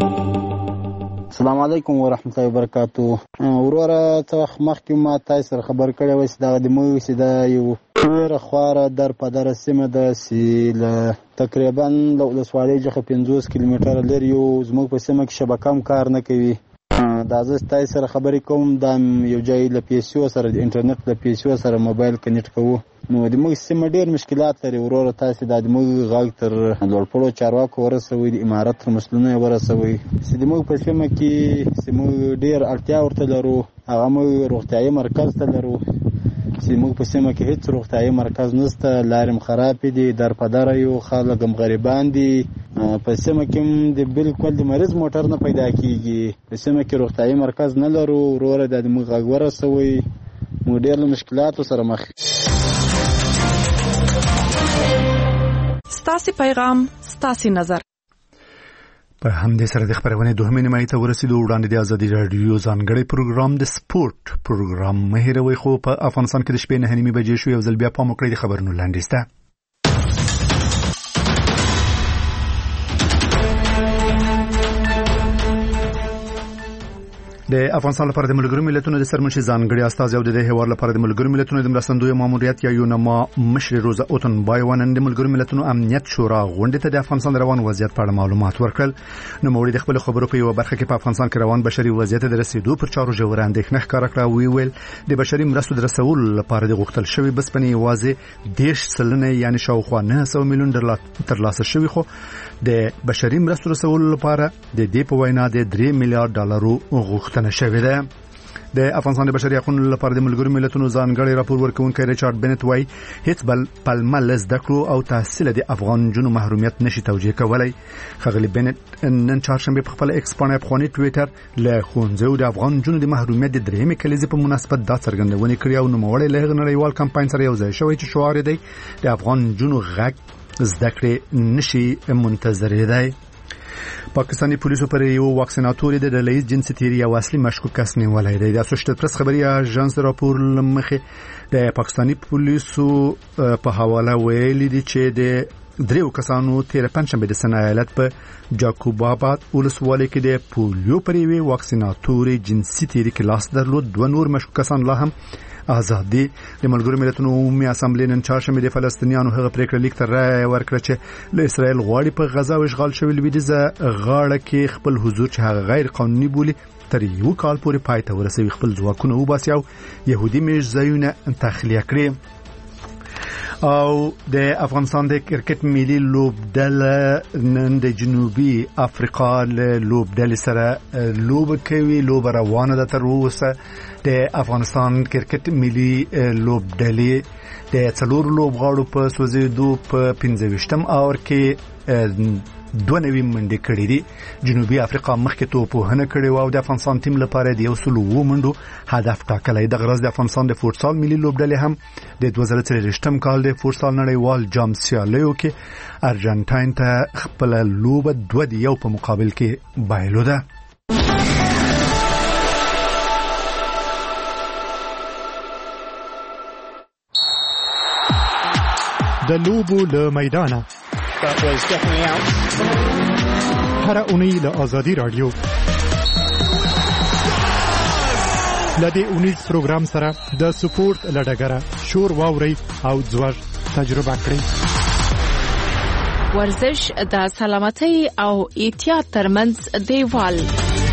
السلام علیکم ورحمت الله وبرکاتو. وروره څه وخت مخکې ما تاسو سره خبر کړی و چې دا د موږ چې دا یو ډېره خواره در په در سیمه ده چې له تقریبا له ولسوالۍ څخه 50 کیلومتره لرې یو زموږ په سیمه کې شبکه هم کار نه کوي. دا زه تاسو سره خبرې کوم، دا یو ځای له پیسو سره د انټرنیټ له پیسو سره موبایل کنیکټ کوو، نو د موږ سیمه ډېر مشکلات لري. وروره تاسو د موږ غږ تر لوړپوړو چارواکو ورسوي، د امارت تر مسؤلینو ورسوي چې د موږ په سیمه کې موږ ډېر اړتیا ورته لرو، هغه موږ روغتیايي مرکز ته لرو چې موږ په سیمه کې هیڅ روغتیايي مرکز نشته، لارې خرابې دي، در په در یو خلک هم غریبان دي، په سیمه کې د بالکل د مریض موټر نه پیدا کیږي، په سیمه کې روغتیايي مرکز نه لرو. وروره د موږ غږ ورسوي، موږ ډېر له مشکلاتو سره مخ. ستاسو پیغام ستاسو نظر. په همدې سره د خبرونې دوهمې نیمایي ته ورسېدو. وړاندې د ازادي راډیو ځانګړی پروګرام د سپورت پروګرام مه هېروئ، خو په افغانستان کې د شپې 9:30 بجې شو. یو ځل بیا پام وکړئ د خبرونو لنډیز ته. د افغانستان لپاره د ملګرو ملتونو د سرمنشي ځانګړي استازي او د هیواد لپاره د ملګرو ملتونو د مرستندوی ماموریت یا یونما مشر روزا اوتن بایوان د ملګرو ملتونو امنیت شورا غونډې ته د افغانستان روان وضعیت په اړه معلومات ورکړل. نو موري د خپل خبرو په یو برخه کې په افغانستان کې روان بشري وضعیت د رسیدو پر چارو ژوره اندېښنه ښکاره کړه. ویل د بشري مرستو د رسولو لپاره د غوښتل شوی بسپنې یوازې 10 یعنی شاوخوا 900 میلیون ترلاسه شوی، خو د بشري مرستو رسولو لپاره د دې په وینا د 3 میلیارډ ډالرو غوښتنه شوې ده. د افغانستان د بشري حقوقو لپاره د ملګرو ملتونو ځانګړي راپور ورکوونکی ریچارډ بنت وایي هیڅ بل پلمه لزده کړو او تحصیل د افغان جنو محرومیت نشي توجیه کولای. خغلی بنت نن چهارشنبه په خپل ایکس باندې په ټوئیټر له خونځو د افغان جنو د محرومیت د درېمې کلیزې په مناسبت دا څرګندونه کړې او نوموړی له نړیوال کمپاین سره یو ځای شوی چې شعار دی د افغان جنو غږ زده کړې نشي منتظرې دی. پاکستانی پولیسو پر یو واکسیناتوري د ډلهییز جنسي تیری او اصلي مشکوک کس نیولای دی. د اسوسییټډ پریس خبري اژانس راپور لمخه د پاکستانی پولیسو په حواله ویلي دي چې د دریو کسانو تیر پنځشنبه د سن ایالت په جاکوباباد ولسوالۍ کې د پولیو پر یو واکسیناتوري جنسي تیری کې لاس درلود. دوه نور مشکوک کسان لا هم آزادي. د ملګرو ملتونو عمومي اسامبلې نن چهارشنبه د فلسطینیانو هغه پریکړه لیک ته رائے ورکړه چې له اسرائیل غواړي په غزا او اشغال شوی لویدیځه غاړه کې خپل حضور چې هغه غیر قانوني بولي تر یو کال پورې پای ته ورسوي، خپل ځواکونه وباسي او يهودي میشځایونه تخلیه کړي. او د افغانستان د کرکټ ملي لوبډله نن د جنوبي افریقا له لوبډلې سره لوب کوي. لوب روانه ده تر اوسه. د افغانستان کرکټ ملي لوبډلې د څلور لوبغاړو په سوځېدو په 25م اور کې 92 منډې کړې دي. جنوبي افریقا مخکې توپوهنه کړې و او د افغانستان ټیم لپاره د 100 منډو هدف ټاکلی. د غرض د افغانستان د فوټسال ملي لوبډلې هم د 2023م کال د فوټسال نړیوال جام سیالیو کې ارجنټاین ته خپل لوبه 2-1 په مقابل کې بایلوده. د لوبو له میدانه هر اونۍ له آزادي راډیو لدې اونیز پروګرام سره د سپورت لډګره شور واوري او ځوړ تجربه کړئ. ورزش د سلامتۍ او احتیاط ترمنځ دیوال.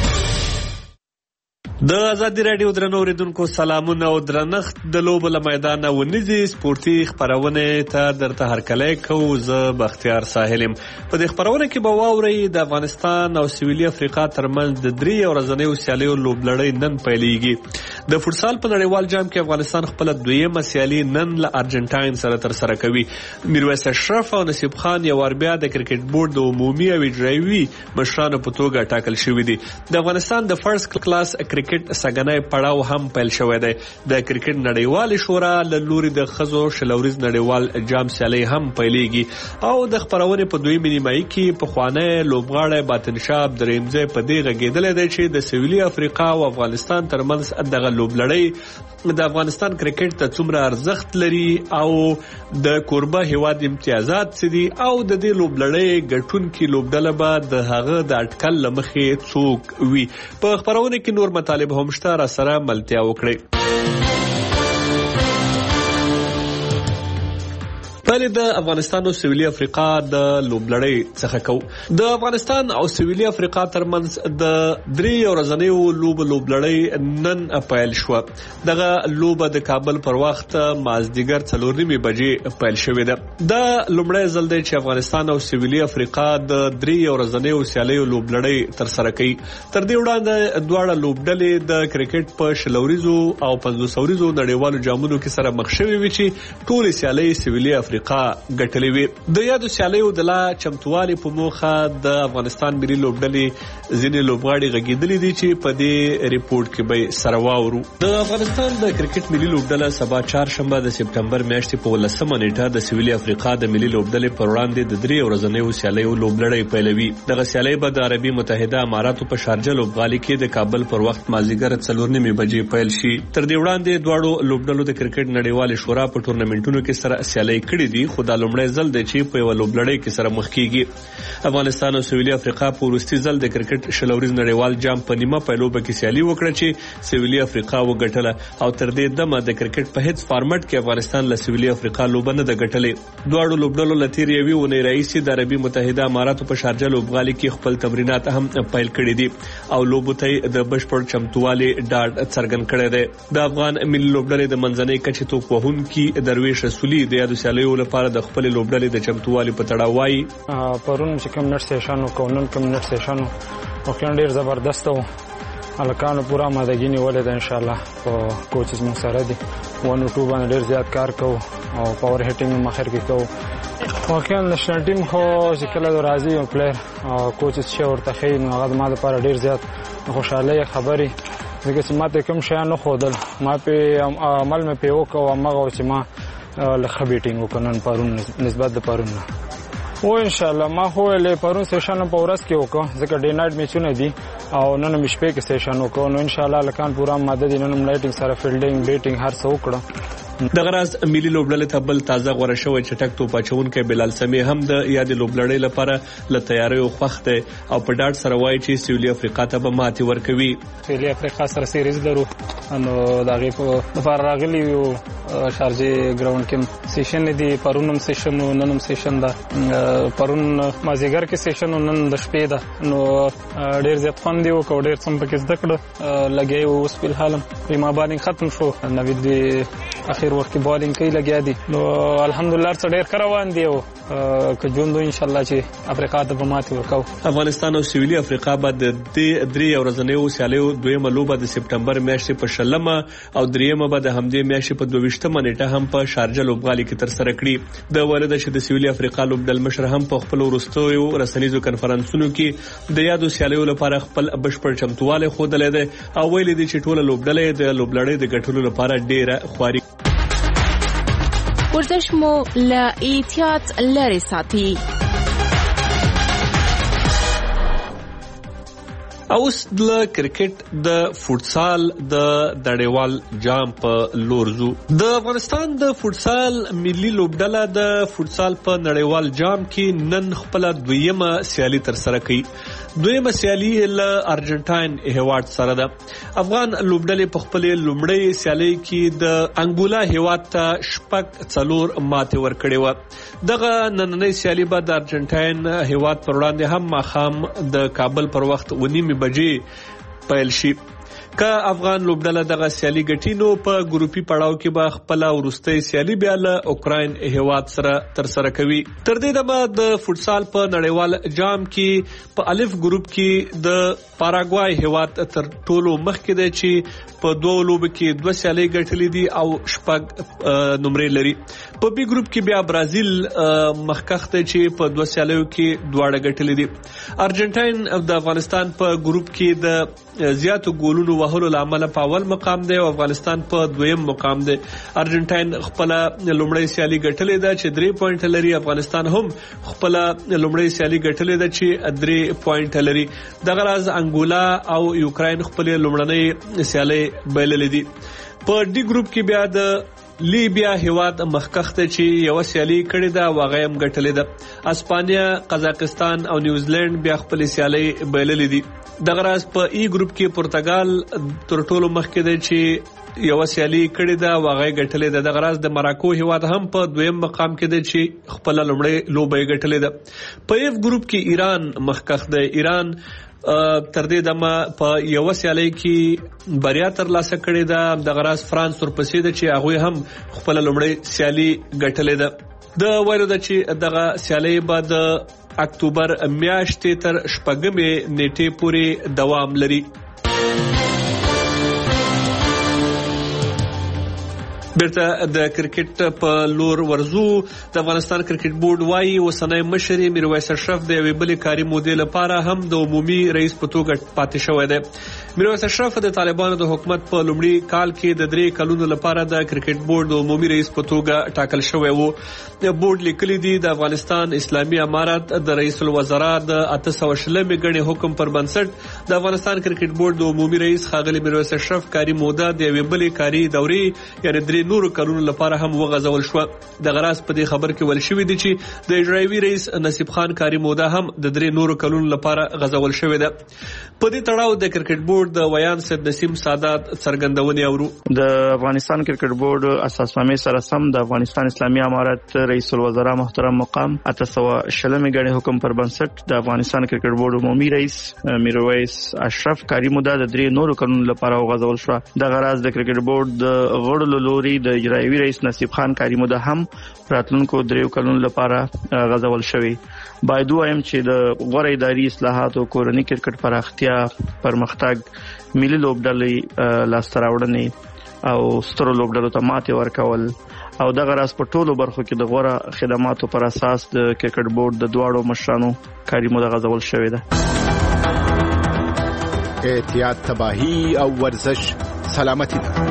د ازادي راډیو درنو اوریدونکو سلامونه او درنښت. د لوبو له میدانه ونیزي سپورتي خبرونه ته درته هرکلی کوو. زه بختیار ساحلم. په دې خبرونه کې به واورئ د افغانستان او سویلي افریقا ترمنځ د 3 ورځنیو سیالیو لوبلړۍ نن پیلېږي. د فوټسال په نړیوال جام کې افغانستان خپل دویمه سیالي نن له ارجنټاین سره ترسره کوي. میرویس اشرف او نصیب خان یو ور بیا د کرکټ بورډ د عمومي او اجرایوي مشرانو په توګه ټاکل شوي دي. د افغانستان د فرست کلاس کرکټ سګنای پړاو هم پیل شوی دی. د کرکټ نړیوال شورا له لوري د خزو شلوريز نړیوال جام سیالي هم پیلېږي او د خبرونه په دوی مینیمای کې په خوانه لوبغاړی باطن شاب درېمځه په دې غږیدل دی چې د سویلي افریقا او افغانستان ترمنځ دغه لوبلړۍ د افغانستان کرکټ ته څومره ارزښت لري او د کوربه هیواد امتیازات څه دي او د دې لوبلړۍ ګټونکي لوبډله به د هغه د اټکل لمخې څوک وي. په خبرونه کې نور مطالب هم شته، را سره ملتیا وکړئ. پهلې د افغانستان او سویلي افریقا د لوبلړۍ څخه کوو. د افغانستان او سویلي افریقا ترمنځ د 3 ورځنیو لوبلړۍ نن پیل شوه. دغه لوبه د کابل پر وخت مازدیګر 4:30 بجې پیل شوې ده. دا لومړی ځل دی چې افغانستان او سویلي افریقا د 3 ورځنیو سیالیو لوبلړۍ ترسره کوي. تر دې وړاندې دواړه لوبډلې د کرکټ په شلوریزو او 500 نړیوالو جامونو کې سره مخ شوې وي چې ټول سیالۍ سویلي افریقا افریقا ګټلې وي. د یادو سیالیو د لا چمتووالي په موخه د افغانستان ملي لوبډلې ځینې لوبغاړي غږېدلي دي چې په دې ریپورت کې به سره واورو. د افغانستان د کرکټ ملي لوبډله سبا چهارشنبه د سپټمبر میاشتې په 18 نیټه د سویلي افریقا د ملي لوبډلې پر وړاندې د 3 ورځنیو سیالیو لوبلړۍ پیلوي. دغه سیالۍ به د عربي متحده اماراتو په شارجه لوبغالي کې د کابل پر وخت مازیګر 4:30 بجې پیل شي. تر دې وړاندې دواړو لوبډلو د کرکټ نړیوال شورا په ټورنمنټونو کې سره سیالۍ کړې دي، خو دا لومړی ځل دی چې په یو لوبلړۍ کې سره مخ کیږي. افغانستان او سویلي افریقا په وروستي ځل د کرکټ شلوريز نړیوال جام په نیمه پیلوبه کې سیالي وکړه چې سویلي افریقا وګټله او تر دې دمه د کرکټ په هیڅ فارمټ کې افغانستان له سویلي افریقا لوبه نه ګټلې. دواړو لوبډلو لتیر یوي ونې رئیس د عربي متحده اماراتو په شارجه لوبغالي کې خپل تمرینات هم پیل کړي دي او لوبو ته د بشپړ چمتووالي ډاډ څرګند کړی دی. د افغان ملي لوبډلې د منځنۍ کچې توپ وهونکي درویش رسولي د یادو سیالیو لپاره د خپل لوبډلې د چمتووالي په تړاو وایي پرون چې کوم نټ سیشن او نن کوم نټ سیشن او ډېر زبردست و. الکانو پورا مادګی نیولې ده. ان شاء الله په کوچز مو سره دي 1 او 2 باندې ډېر زیات کار کوو او پاور هټینګ مخیر کې کوو. واقعا نشنل ټیم خو چې کله راځي او پلیئر او کوچز چې ورته خې نو هغه ما لپاره ډېر زیات خوشاله خبري ځکه چې ما ته کوم شی نه خودل ما په عمل مې په وکاو مغه چې ما لخ بیټینګ وکړن پرون نسبت د پرون او ان شاء الله ما خو له پرون سیشن په ورځ کې وکړ ځکه ډے نایټ میچونه دي او نن مې شپې کې سیشن وکړ نو ان شاء الله لکان پورا ماده دي نن لایټینګ سره فیلډینګ بیټینګ هر څه وکړم. د غراز ملي لوبډلې ته بل تازه غوړه شوی چټک توپ اچونکی بلال سمی هم د یاد لوبډلې لپاره ل تیاریو خوخته او په ډاټ سره وایي چې سویلي افریقا ته به ماتې ورکوي. سویلي افریقا سره سیریز لرو نو دغه په لپاره راغلی یو شارجه ګراوند کې سیشن دي. پرونم سیشن او ننم سیشن ده. پرون مازیګر کې سیشن او نن د شپې ده نو ډېر زیات فن دی او ډېر سم پکې زده کړه لګي اوس په حال په ما باندې ختم شو. نوید دی اخر وخت کې بالینګ کوي لګیا دي نو الحمدلله څه ډېر کاروان دی او که ژوند ان شاء الله چې افریقا ته به ماتې ورکاو. افغانستان او سویلي افریقا به د 3 ورځنیو سیالیو دویمه لوبه د سپټمبر میاشتې په 16 او دریمه به د همدې میاشتې په 22 نیټه هم په شارجه لوبغالي کې تر سره کړي. د ولادت چې د سویلي افریقا لوبډل مشر هم په خپل وروستیو رسنیزو کنفرانسونو کې د یادو سیالیو لپاره خپل بشپړ چمتووالی ښودلی دی او ویلي دي چې ټوله لوبډلې د لوبلړۍ د ګټلو لپاره ډېره خواري ورزش مو له احتیاط لرې ساتي. اوس د کرکټ د فوټسال د نړیوال جام په لورزو. د افغانستان د فوټسال ملي لوبډله د فوټسال په نړیوال جام کې نن خپل دویمه سیالي تر سره کړي. دویمه سیالي له ارجنټاین هیواد سره ده. افغان لوبډلې په خپل لومړی سیالي کې د انګولا هیواد ته 4 ماتې ورکړې و. دغه نننۍ سیالي به د ارجنټاین هیواد پر وړاندې هم ماښام د کابل پر وخت 9 بجې پیل شي. که افغان لوبډله دغه سیالي ګټي نو په ګروپي پړاو کې به خپل وروستۍ سیالي بیا له اوکراین هیواد سره تر سره کوي. تر دې دمه د فوټسال په نړیوال جام کې په الف ګروپ کې د پاراګوای هیواد تر ټولو مخکې دی چې په 2 لوبو کې 2 سیالي ګټلې دي او 6 نمرې لري. په بي ګروپ کې بیا برازیل مخکښ دی چې په 2 سیالیو کې 2 ګټلې دي. ارجنټاین د افغانستان په ګروپ کې د زیاتو ګولونو وهلو لامل په اول مقام دی او افغانستان په دویم مقام دی. ارجنټاین خپل لومړی سیالي ګټلې ده چې 3 پوینټ لري. افغانستان هم خپل لومړی سیالي ګټلې ده چې 3 پوینټ لري. دغه راز انګولا او یوکراین خپل لومړنۍ سیالي بایللې دي. په ډي ګروپ کې بیا د لیبیا هیواد مخکښ ته چې یو سیالي کړې ده واغې هم ګټلې ده. اسپانیا، قزاقستان او نیوزیلند بیا خپل سیالي بایللې دي. دغه راز په ای ګروپ کې پرتګال تر ټولو مخکې دی چې یو سیالي کړې ده واغې ګټلې ده. دغه راز د مراکو هیواد هم په دویم مقام کې دی چې خپل لومړی لوبه ګټلې ده. په اف ګروپ کې ایران مخکښ دی. ایران تر دې دمه په یو سیالي کې بریا ترلاسه کړې ده. دغه راز فرانس ورپسې ده چې هغه هم خپل لومړی سیالي ګټلې ده. د وایره ده چې دغه سیالي به د اکتوبر میاشتې تر 4 نیټې پورې دوام لري. بیرته د کرکټ په لور ورزو. د افغانستان کرکټ بورډ وايي اوسنی مشر میرویس اشرف د یوې بلې کاري مودې لپاره هم د عمومي رئیس په توګه پاتې شوی دی. میرویس اشرف د طالبانو د حکومت په لومړي کال کې د 3 کلونو لپاره د کرکټ بورډ د عمومي رئیس په توګه ټاکل شوی و. بورډ لیکلي دي د افغانستان اسلامي امارت د رئیس الوزرا د 820 غړي حکم پر بنسټ د افغانستان کرکټ بورډ د عمومي رئیس ښاغلي میرویس اشرف کاري موده د یوې بلې کاري دورې یعنی 3 نورو کلونو لپاره هم وغځول شو. د غراس په دې خبر کې ول شوې دي چې د اجرایوي رئیس نصیب خان کاري موده هم د 3 نورو کلونو لپاره غځول شوې ده. په دې تړاو د کرکټ بورډ د ویان سید نسیم سادات څرګندونې اورو. د افغانستان کرکټ بورډ اساسنامې سره سم د افغانستان اسلامي امارت رئیس الوزرا محترم مقام 820 غړي حکم پر بنسټ د افغانستان کرکټ بورډ عمومي رئیس میرویس اشرف کاري موده د 3 نورو کلونو لپاره وغځول شو. د غراس د کرکټ بورډ د غړو لوري د اجرایوي رئیس نصیب خان کاري موده هم راتلونکو 3 کلونو لپاره غځول شوی. باید وایم چې د غوړې اداري اصلاحات او کورنۍ کرکټ پراختیا پرمختګ ملي لوبډلې لاسته راوړنې او سترو لوبډلو ته ماتې ورکول او د غراس په ټولو برخو کې د غوړه خدماتو پر اساس د کرکټ بورډ د دواړو مشرانو کاري موده غځول شوې ده. احتیاط تباہی او ورزش سلامتی ده.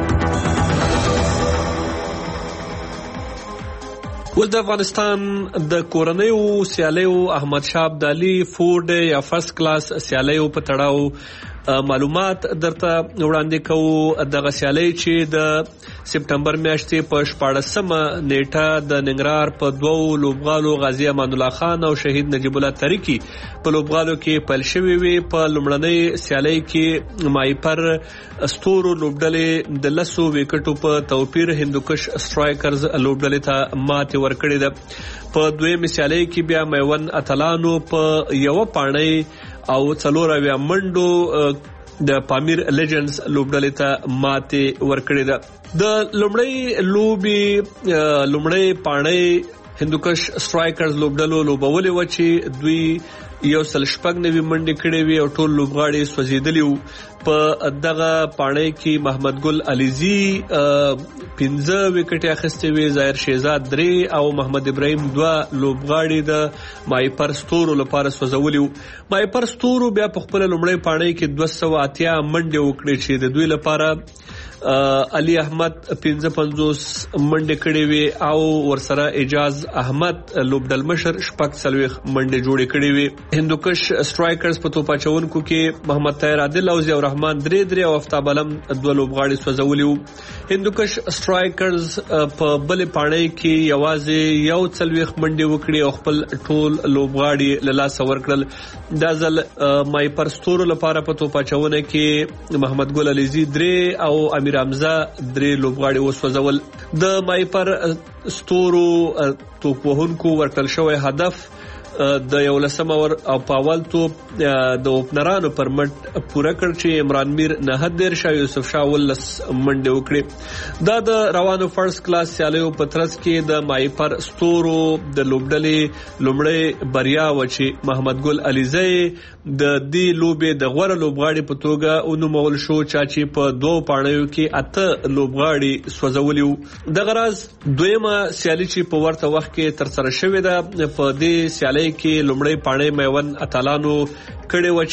ول د افغانستان د کورنیو سیالیو احمد شاه ابدالي فورډ یا فرست کلاس سیالیو په تړاو معلومات درته وړاندې کوو. دغه سیالي چې د سپټمبر میاشتې په 14مه نیټه د ننګرهار په 2 لوبغالو غازی امان الله خان او شهید نجیب الله تاریخي په لوبغالو کې پیل شوې وي. په لومړنۍ سیالي کې مایپر ستورو لوبډلې د 10 وکټو په توپیر هندوکش سټرایکرز لوبډلې ته ماتې ورکړې ده. په دویمه سیالي کې بیا میون اتلانو په یو پاڼۍ او 4 منډو د پامیر لیجنډز لوبډلې ته ماتې ورکړې ده. د لومړی پاڼۍ هندوکش سټرایکرز لوبډلو لوبولې و چې دوی 196 منډې کړې وي او ټول لوبغاړي سوځېدلي وو. په دغه پاڼۍ کې محمد ګل علیزي 15 وکټې اخیستې وي، ظاهر شهزاد 3 او محمد ابراهیم 2 لوبغاړي د مایپر ستورو لپاره سوځولي وو. مایپر ستورو بیا په خپل لومړی پاڼۍ کې 280 منډې وکړې چې د دوی لپاره علي احمد 55 منډې کړې وي او ورسره اجاز احمد لوبډل مشر 46 منډې جوړې کړې وي. هندوکش سټرایکرز په توپ اچونکو کې محمد طاهر عادل او ضیاء الرحمن 3 او افتاب علم 2 لوبغاړي سوځولي وو. هندوکش سټرایکرز په بل پاڼۍ کې یوازې 41 منډې وکړې او خپل ټول لوبغاړي له لاسه ورکړل. دا ځل مایپر ستورو لپاره په توپ اچونه کې محمد ګل علیزي 3 او امیر حمزه 3 لوبغاړي وسوځول. د مایپر ستورو توپ وهونکو ورکړل شوی هدف د 11 اور او پاول توپ د اوپنرانو پر مټ پوره کړ چې عمران میر 9 شاه یوسف شاه ولس منډه وکړي. دا د روانو فرست کلاس سیالیو په ترڅ کې د مایپر ستورو د لوبډلې لومړی بریا و چې محمد ګل علیزی د دې لوبې د غوړه لوبغاړي په توګه ونومول شو چې په 2 پاڼیو کې 8 لوبغاړي سوځولي وو. د غراز دویمه سیالي چې په ورته وخت کې تر سره شوې ده په دې سیالي کې لومړی پاڼۍ میون اتلانو کړي و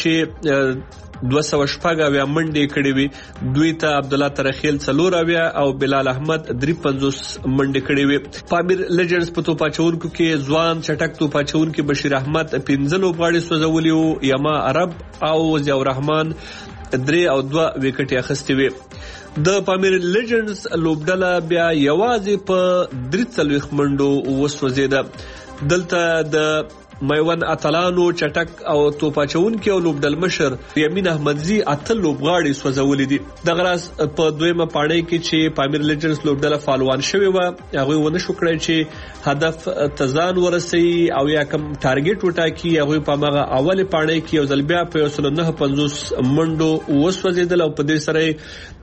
چې 216 منډې کړې وي. دوی ته عبد الله ترخیل 4 او بلال احمد 53 منډې کړې وي. پامیر لیجنډز په توپ اچونکو کې ځوان چټک توپ اچونکو بشیر احمد 15 لوبغاړي سوځولي وو. یما عرب او ضیاء الرحمن 3 او 2 وکټې اخیستې وي. د پامیر لیجنډز لوبډله بیا یوازې په 43 منډو وسوځېده. دلته د میون اتلانو چټک او توپ اچونکي او لوبډل مشر یمین احمدزي 8 لوبغاړي سوځولي دي. د غراس په دویمه پاڼۍ کې چې پامیر لیجنډز لوبډله فالوان شوی و هغه ونه شو کړی چې هدف تزان ورسي او یا کم ټارګټ وټاکي. هغه په ماغه اوله پاڼۍ کې یو ځل بیا په 159 منډو وسوځیدل او په دې سره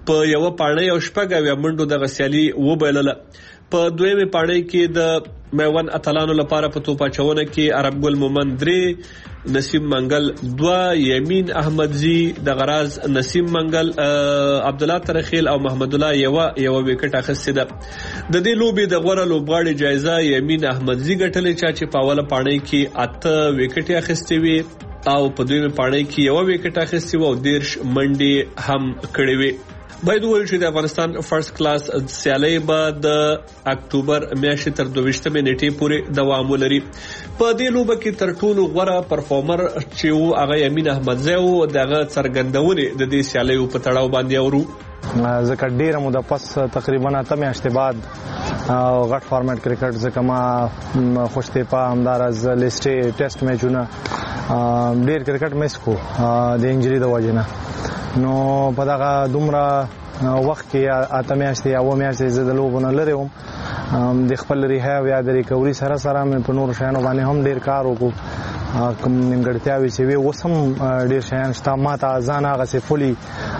په یو پاڼۍ او شپږ اویا منډو دغه سیالي وبایلله. په دویمه پاڼۍ کې د میوند اتلانو لپاره په توپ اچونه کې عرب ګل مومن 3, نسیم منګل 2, یمین احمدزی د غراز نسیم منګل عبد الله ترخیل او محمد الله یو وکټ اخیسته ده. د دې لوبې د غوړه لوبغاړي جایزه یمین احمدزی ګټلې چې په اوله پاڼۍ کې 8 وکټ اخیسته وي او په دویمه پاڼۍ کې 1 وکټ اخیسته و او 10 منډي هم کړې وي. باید وویل چې د افغانستان فرست کلاس سیالي به د اکتوبر میاشتې تر 22 نیټې پورې دوام ولري. په دې لوبه کې تر ټولو غوره پرفارمر چې وو هغه یمین احمدزی وو. دغه څرګندونې د دې سیالي په تړاو باندې اورو. ځکه ډیره موده پس تقریبا 8 میاشتې بعد غټ فارمټ کرکټ ځکه ما خوشتیپا همدارز لیسټي ټیسټ میچونه ډیر کرکټ میس کو د انجری د وجې نه. نو په دغه دومره وخت کې 8 میاشتې او میاشتې زه د لوبو نه لري وم د خپل ریهاب یا د ریکوري سره مې په نور شیانو باندې هم ډیر کار وکړو. کوم نیمګړتیاوې چې وي اوس هم ډیر شیان شته ماته ځان هغسې فولي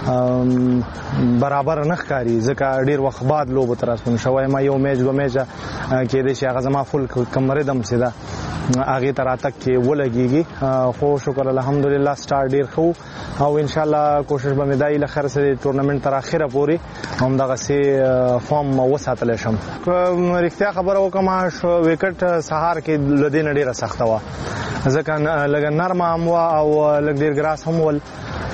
برابر نه ښکاري ځکه ډیر وخت بعد لوبو ته راستون شوی. ما یو میچ 2 میچه کېدای شي هغه زما فول کم ردم چې ده هغې ته راتګ کې ولګېږي. خو شکر الحمدلله سټار ډیر ښه او انشاءالله کوشش به مې دا وي له خیر سره ټورنمنټ تر اخره پورې همدغسې فارم وساتلی شم. رښتیا خبره وکړم وکټ سهار کې له دې نه ډېره سخته وه ځکه لږ نرمه هم وه او لږ ډېر ګراس هم ول.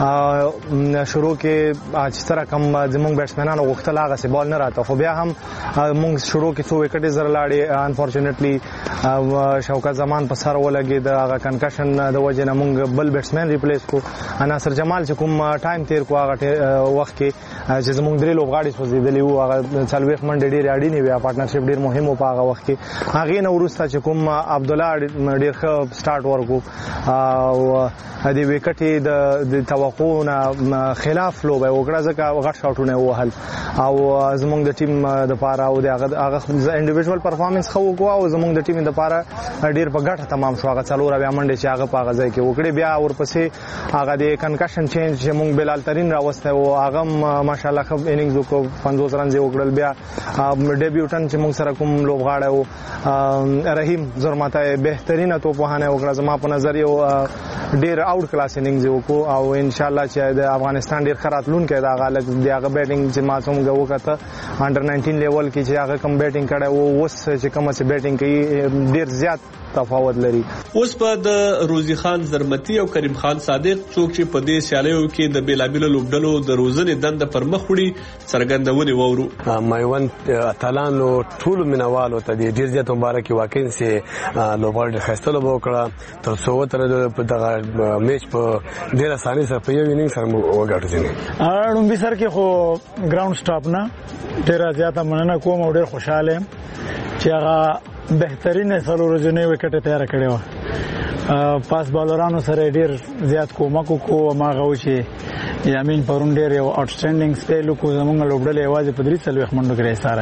شروع کې چې سره کم زموږ بیټسمنانو غوښتل هغسې بال نه راته خو بیا هم موږ شروع کې 2 وکټې زر لاړې. انفارچونیټلی شوکت زمان په سر ولګېد هغه کنکشن د وجې نه موږ بل بیټسمن ریپلیس کو. ناصر جمال چې کوم ټایم تیر کو هغه وخت کې چې زموږ 3 لوبغاړي سوځېدلي وو هغه 40 منډې ډېرې اړینې وې. پارټنرشپ ډېر مهم و په هغه وخت کې. هغې نه وروسته چې کوم عبدالله ډېر ښه سټارټ ورکو او د وکټې د توقع نه خلاف لوبه وکړه ځکه غټ شاټونه وهل او زموږ د ټیم د پاره او هغه انډیویډوال پرفارمنس خو وکړو او زموږ د ټیم د پاره ډیر په ګټه تمام شو. هغه 4 بیا منډه چې هغه په غځای کې وکړي بیا ورپسې هغه د کنکشن چینج چې موږ بلال ترين راوسته او هغه ماشاءالله خو اننګز وکړو 50 رن یې وکړل. بیا ډیبیوټن چې موږ سره کوم لوبغاړی او رحیم زرماته بهترینه توپوهانه وکړه زما په نظر یو ډیر اوټ کلاس اننګز وکړو او ان شاء الله چې د افغانستان ډیر خراتلون کې دا غالک دی هغه بیټینګ چې ما څنګه وکړه انډر 19 لیول کې چې هغه کم بیټینګ کړه او اوس چې کوم څه بیټینګ کوي ډیر زیات تفاوت لري. اوس په د روزي خان زرمتی او کریم خان صادق څوک چې په دې سیالیو کې د بیلابیلو لوبډلو د روزنې دند پر مخ وړي څرګندونې وورو. میوند اتلانو ټول مینوالو ته ډیر زیات مبارکي واقعي سي لوبغاړي خستلو وکړه تر څو تر دغه میچ په ډیر اساني سره په یو اننګ سره وګټل دي. اړم به سر کې خو ګراوند سټاپ نه ډیر زیات مننه کوم او ډیر خوشاله چې هغه بهترینه سره ورځنی وکټ تیار کړی و. پاس بالرانو سره ډیر زیات کومک کو ما غو چې یامین پرون ډیر یو آوټسټینډینګ سټایل کو زمونږ لوبډل یوازې په 3 منډو کې ایستاره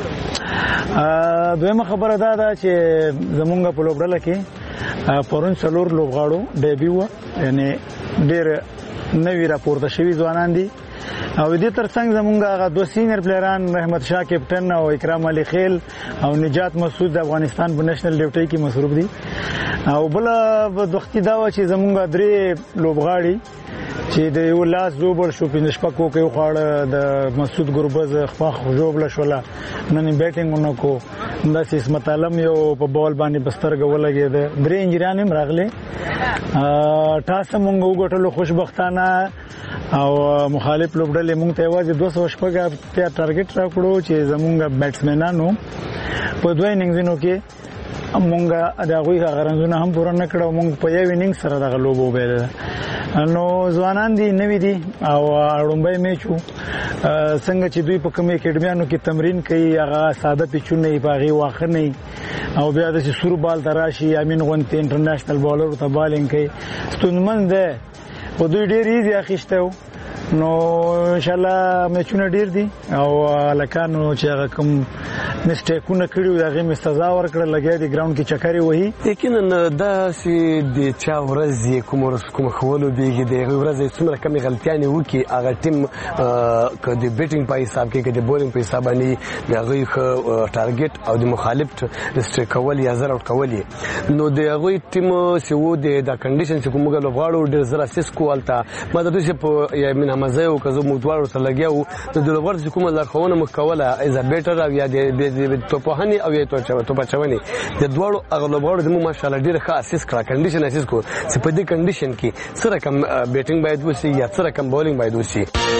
کړ. دویمه خبره دا ده چې زمونږ په لوبډل کې پرون 4 لوبغاړو ډیبیو یعنی ډیر نوی راپورته شوی ځوانان دي او دې ترڅنګ زمونږ هغه 2 سینیئر پلیران رحمت شاه کیپټن او اکرام علي خیل او نجات مسعود د افغانستان په نېشنل ډیوټي کې مصروف دي او بل د وختي دا و چې زمونږ 3 لوبغاړي چې د یو لاس زوبل شو په نشپکو کې خوړه د مسعود ګربز خواخ جوړ شولا نن بیټینګ ونکو د اسمت عالم یو په بال باندې بستر غولګي د 3 انجریان هم راغلي. تاسو مونږ وګټلو خوشبختانه او مخالف لوبډلې مونږ ته واځي 200 ته ټارګټ راکړو چې زمونږ بیټسمنانو په 2 اننګزونو کې مونږه دا غوي غرنزونه هم پوره نه کړو. مونږ په یو اننګ سره دغه لوبو ویل نو ځوانان دي نوی دي او اړومبای میچو څنګه چې دوی په کومې اکیډمیانو کې تمرین کوي هغه ساده پیچونه یې باغی واخر نه او بیا د سور بال تراشي امین غونته انټرنیشنل بالر ته بالینګ کوي ستونمن ده په دوی ډیر ایزي اخیسته. نو ان شاء الله میچونه ډیر دي او لکانو چې کوم مسټیکونه کړیو دغه می سزا ورکړه لګیا دی ګراوند کې چکرې وهي. یقینا دا سي د چا ورځ کوم خولو بیګي د ورځ څومره کمی غلطیانه وکي هغه ټیم ک د بیټینګ په حساب کې د بولینګ په حساب باندې دغه ټارګټ او د مخالف ريسټریکټ کول یا زر اوټ کول نو د هغه ټیم سي وو د کنډیشن چې کومه لوغاړو ډیر زره سیس کوالتا ما د دې په یمن همزه او کزو موټوالو سره لګیاو د لوغړ چې کومه لارښوونه مخکوله از بیټر او یا د توپهني او یا توپچونی د دوړو هغه لوغړو د ماشاءالله ډیر ښه اساس کړه کنډیشن اساس کو چې په دې کنډیشن کې سره کم بیټینګ باید وسی یا سره کم بولینګ باید وسی.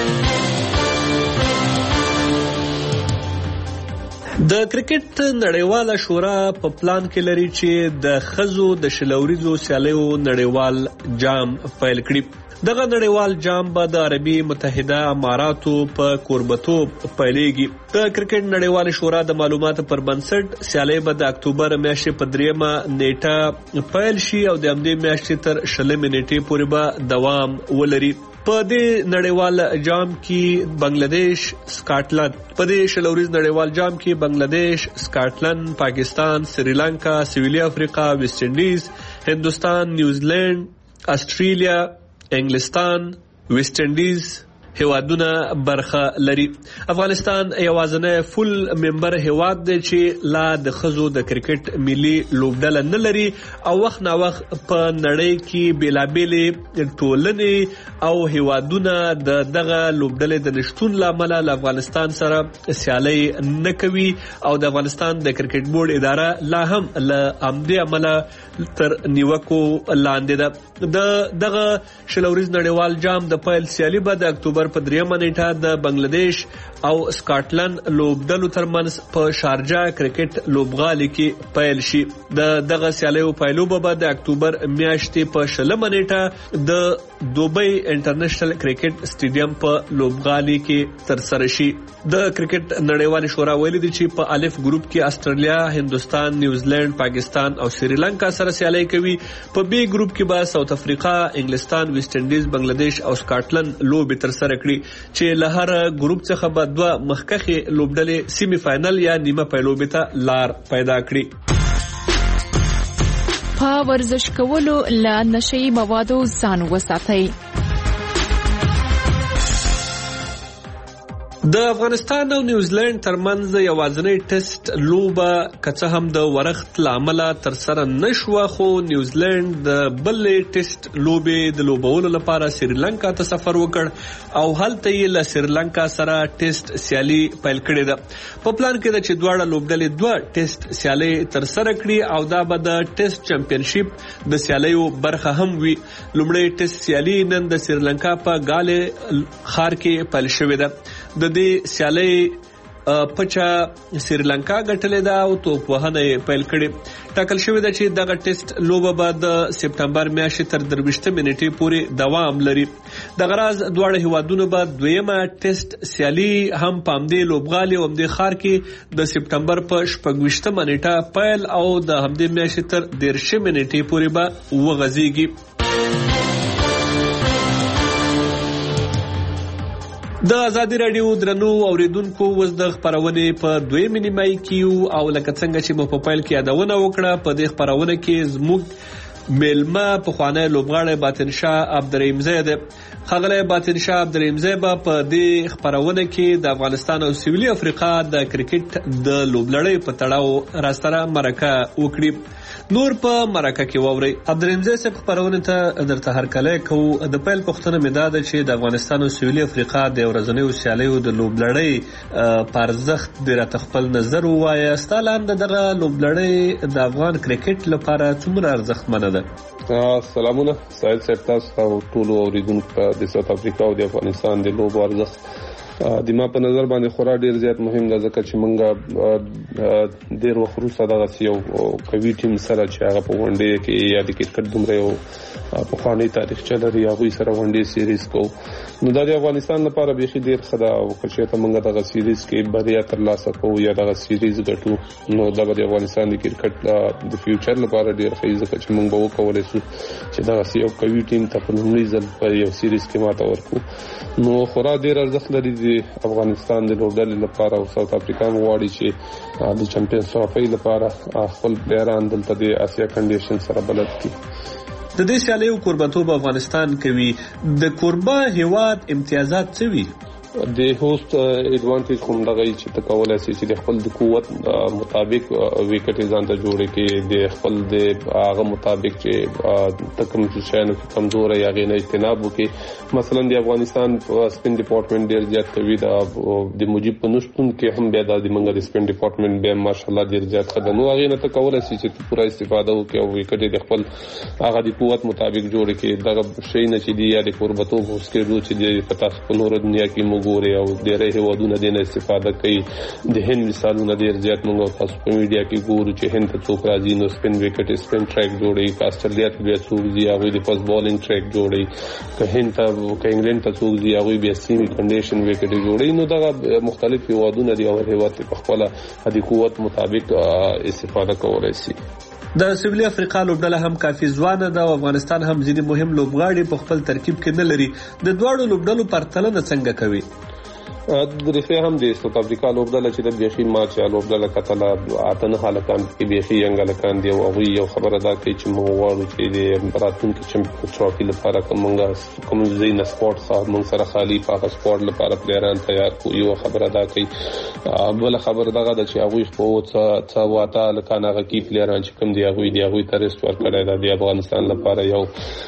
د کرکټ نړیواله شورا په پلان کې لري چې د خزو د شلوریزو سیالیو نړیوال جام پیل کړي. دغه نړیوال جام به د عربي متحده اماراتو په کوربتوب پیلېږي. د کرکټ نړیواله شورا د معلوماتو پر بنسټ سیالي به د اکتوبر میاشتې په 3 نیټه پیل شي او د همدې میاشتې تر 20 نیټې پورې به دوام ولري. په دې نړیوال جام کې بنگلاديش سکاټلند په دې شلوریز نړیوال جام کې بنگلاديش سکاټلند پاکستان سریلانکا سویلي افریقا ویسټ انډیز هندوستان نیوزیلند استرالیا انګلستان ویسټ انډیز هیوادونه برخه لري. افغانستان یوازینی فول ممبر هیواد دی چې لا د خزو د کرکټ ملي لوبډله نه لري او وخت نا وخت په نړۍ کې بیلابېلې ټولنې او هیوادونه دغه لوبډلې د نشټون لامل له افغانستان سره سیالي نه کوي او د افغانستان د کرکټ بورډ اداره لا هم له امدې عمله تر نیوکو لاندې ده. دغه شلوریز نړیوال جام د پیل سیالي به د اکتوبر په 3 نیټه د بنگلاديش او سکاټلند لوبډلو ترمنځ په شارجه کرکټ لوبغالي کې پیل شي. دغه سیالیو پیلو به د اکتوبر میاشتې په 20 نیټه د دوبۍ انټرنیشنل کرکټ سټیډیم په لوبغالي کې تر سره شي. د کرکټ نړیوال شورا ویلي دی چې په الف ګروپ کې استرالیا، هندوستان، نیوزیلند، پاکستان او سریلانکا سره سیالي کوي. په بی ګروپ کې به ساوث افریقا، انګلستان، ویسټ انډیز، بنگلاديش او سکاټلند لوبې تر سره کړي چې له هر ګروپ څخه به 2 مخکخي لوبډلې سیمی فائنل یا نیمه پایلوبې ته لار پیدا کړي. په ورزش کولو له نشئی موادو ځان وساتئ. د افغانستان او نیوزیلند ترمنځ یوازینی ټیسټ لوبه کڅه هم د ورښت لامل تر سره نشوه خو نیوزیلند د بلې ټیسټ لوبې د لوبولو لپاره سریلانکا ته سفر وکړ او هلته یې له سریلانکا سره ټیسټ سیالي پیل کړې ده. په پلان کې ده چې دواړه لوبډلې 2 ټیسټ سیالي تر سره کړي او دا به د ټیسټ چمپionشپ د سیالیو برخه هم وي. لومړی ټیسټ سیالي نن د سریلانکا په ګاله خار کې پیل شوې ده. د دې سیالي پچا سریلانکا ګټلې ده او توپوهنه پیل کړي. ټاکل شوی ده چې دغه ټیسټ لوبه به د سپتمبر میاشتې تر 23 نیټې پورې دوام لري. د غراز دواړه هیوادونو به دویمه ټیسټ سیالي هم پامدې لوبغالي او همدې خار کې د سپتمبر په 26 نیټه پیل او د همدې میاشتې تر 13 نیټې پورې به وغځيږي. د ازادي رادیو درنو اوریدونکو وز د خبرونه په 2 نیمه کې او لکه څنګه چې په پایل کې یادونه وکړه په دې خبرونه کې زموږ ملما په خوانه لوبغاړی باطن شاه عبدالرحیم زید خغله باطن شاه عبدالرحیم زید په دې خبرونه کې د افغانستان او سویلي افریقا د کرکټ د لوبلړۍ په تړاو راستره مرکه وکړي. نور په مرکه کې ووري عبدالرحیم زید په خبرونه ته درته هرکله کو د پیل پښتنه مداد چې د افغانستان او سویلي افریقا د ورځنیو سیالیو د لوبلړۍ پرزخت د خپل نظر وایي ستالاند دغه لوبلړۍ د افغان کرکټ لپاره څومره ارزښتمن ده. سلامونه سعید صاحب تاسو او ټول اوریدونکو د ساوث افریقا او د افغانستان د لوبو ارزښت د ما په نظر باندې خورا ډیر زیات مهم ده ځکه چې موږ ډیر وخت وروسته دغه یو قوي ټیم سره چې هغه په ونډې کې یا د کرکټ دومره یو پخوانی تاریخ چلري هغه سره ونډې سیریز کو نو د افغانستان لپاره به ډیر خدا او چې موږ دغه سیریز کې بریا ترلاسه کوو یا دغه سیریز ګټو نو د افغانستان د کرکټ د فیوچر لپاره ډیر ښه ځکه چې موږ به وکولای شو چې دغه یو قوي ټیم ته په لومړي ځل په یو سیریز کې ماته ورکو نو خورا ډیر ارزښت لري د افغانستان د لوبډلې لپاره او ساوث افریقا غواړي چې د چمپیونز ټرافي لپاره خپل پلیران دلته د آسیا کنډیشن سره بلد کړي. د دې سیالیو کوربتوب افغانستان کوي. د کوربه هیواد امتیازات څه وي؟ د هوست ایڈوانټیج کوم دغه چې تکولای شي چې د خپل د قوت مطابق وکټ ځان ته جوړ کړي، د خپل د هغه مطابق چې تکم شانو کې کمزور یا غي نه اجتناب وکړي. مثلا د افغانستان سپین ډپارټمنټ ډیر زیات کوي، د مجيب په نشټون کې هم بیا د منګه د سپین ډپارټمنټ به ماشاءالله ډیر زیات خدانو هغه نه تکولای شي چې پوره استفاده وکړي او وکټ د خپل هغه د قوت مطابق جوړ کړي. دغه شی نه چې دی یا د قربتوب هوسکې چې د پتا په نور دنیا کې ګوري او ډېرې هیوادونه دینه استفاده کوي. د هند مثالونه ډېر زیات موږ تاسو په میډیا کې ګورو چې هند ته څوک راځي نو سپین وکټ سپین ټریک جوړي، که استرالیا ته بیا څوک ځي هغوی د فاست بالینګ ټریک جوړي، که هند ته که انګلینډ ته څوک ځي هغوی بیا سیمي کنډیشن وکټ جوړي. نو دغه مختلف هیوادونه دي او هیواد په خپل د قوت مطابق استفاده کولای شي. د سویلي افریقا لوبډله هم کافي ځوانه ده او افغانستان هم ځینې مهم لوبغاړي په خپل ترکیب کې نه لري. د دواړو لوبډلو پرتلنه څنګه کوي؟ د ریفه هم د ساوث افریقا لوبډله چې د بیخي ماچ یا لوبډله کتله اتنه حالکان کې بیخي ینګلکان دی او هغه یو خبره ده چې موږ غواړو چې د راتلونکي چمپیونز ټرافي لپاره کوم زین سپورت صاحب موږ سره خالی په سپورت لپاره پلیران تیار کو. یو خبره ده چې بل خبره ده چې هغه په څه واته لکان هغه کې پلیران چې کوم دی هغه ته ریسټور کړی دا د افغانستان لپاره یو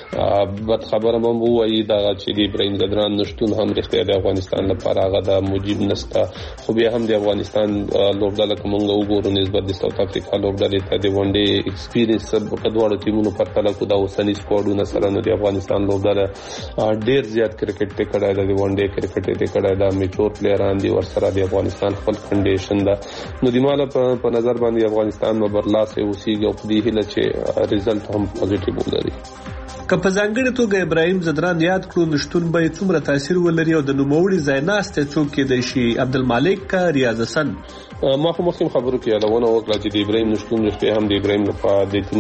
بد خبره مو وایي دا چې د ابراهیم زدران نشټون هم رښتیا د افغانستان لپاره دا موجب نستا. خو بیا هم د افغانستان لوبډله کومه وګورو نسبت د ساوث افریقا لوبډلې ته د ون ډے ایکسپیرینس په دوه ټیمونو پرتله کو دا اوسنی سکواډونه سره نو د افغانستان لوبډله ډیر زیات کرکټ ته کړای دا د ون ډے کرکټ ته کړای دا میچور پلیران دي ور سره د افغانستان خپل کنډیشن دا نو د مال په نظر باندې افغانستان نو برلاسه اوسېږي او په دې هله چې ریزلټ هم پوزټیو ولري. که په ځانګړې توګه ابراهیم زدران یاد کړو نشټون به څومره تاثیر ولري او د نوموړي ځایناسته څوک کېدای شي؟ عبدالمالک کا ریاض حسن ما خو مخکې خبرو کې یادونه وکړه چې د ابراهیم نشټون رښتیا هم د ابراهیم لپاره د ټیم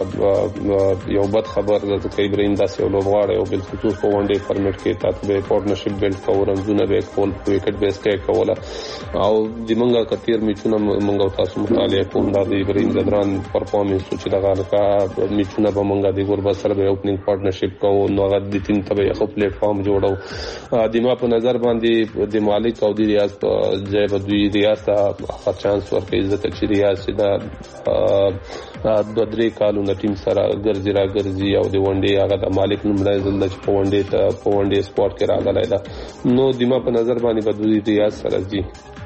لپاره یو بد خبر ده چې ابراهیم داسې یو لوبغاړی او بل خصوص په ون ډے فارمیټ کې تاسو به پارټنرشپ بیلډ کوو، رمزونه به کول، وکټ بیس کې کوله او د منګه کثیر میچونه منګه تاسو مطالعه کوم دا د ابراهیم زدران پرفارمنس چې دغه لکه میچونه به منګه د ګوربا سره به اوپننګ پارټنرشپ کوو نو هغه د ټیم ته یو پلیټ فارم جوړو. د ما په نظر باندې د مالک او د ریاض په ځای به دوی ریاض ته چانس ورکړي ځکه چې ریاض دا د درې کالونو ټیم سره ګرځي او د ون ډے هغه د مالک نومړی ځل چې په ون ډے سپورت کې راغلی دا نو د ما په نظر باندې به دوی ریاض سره ځي.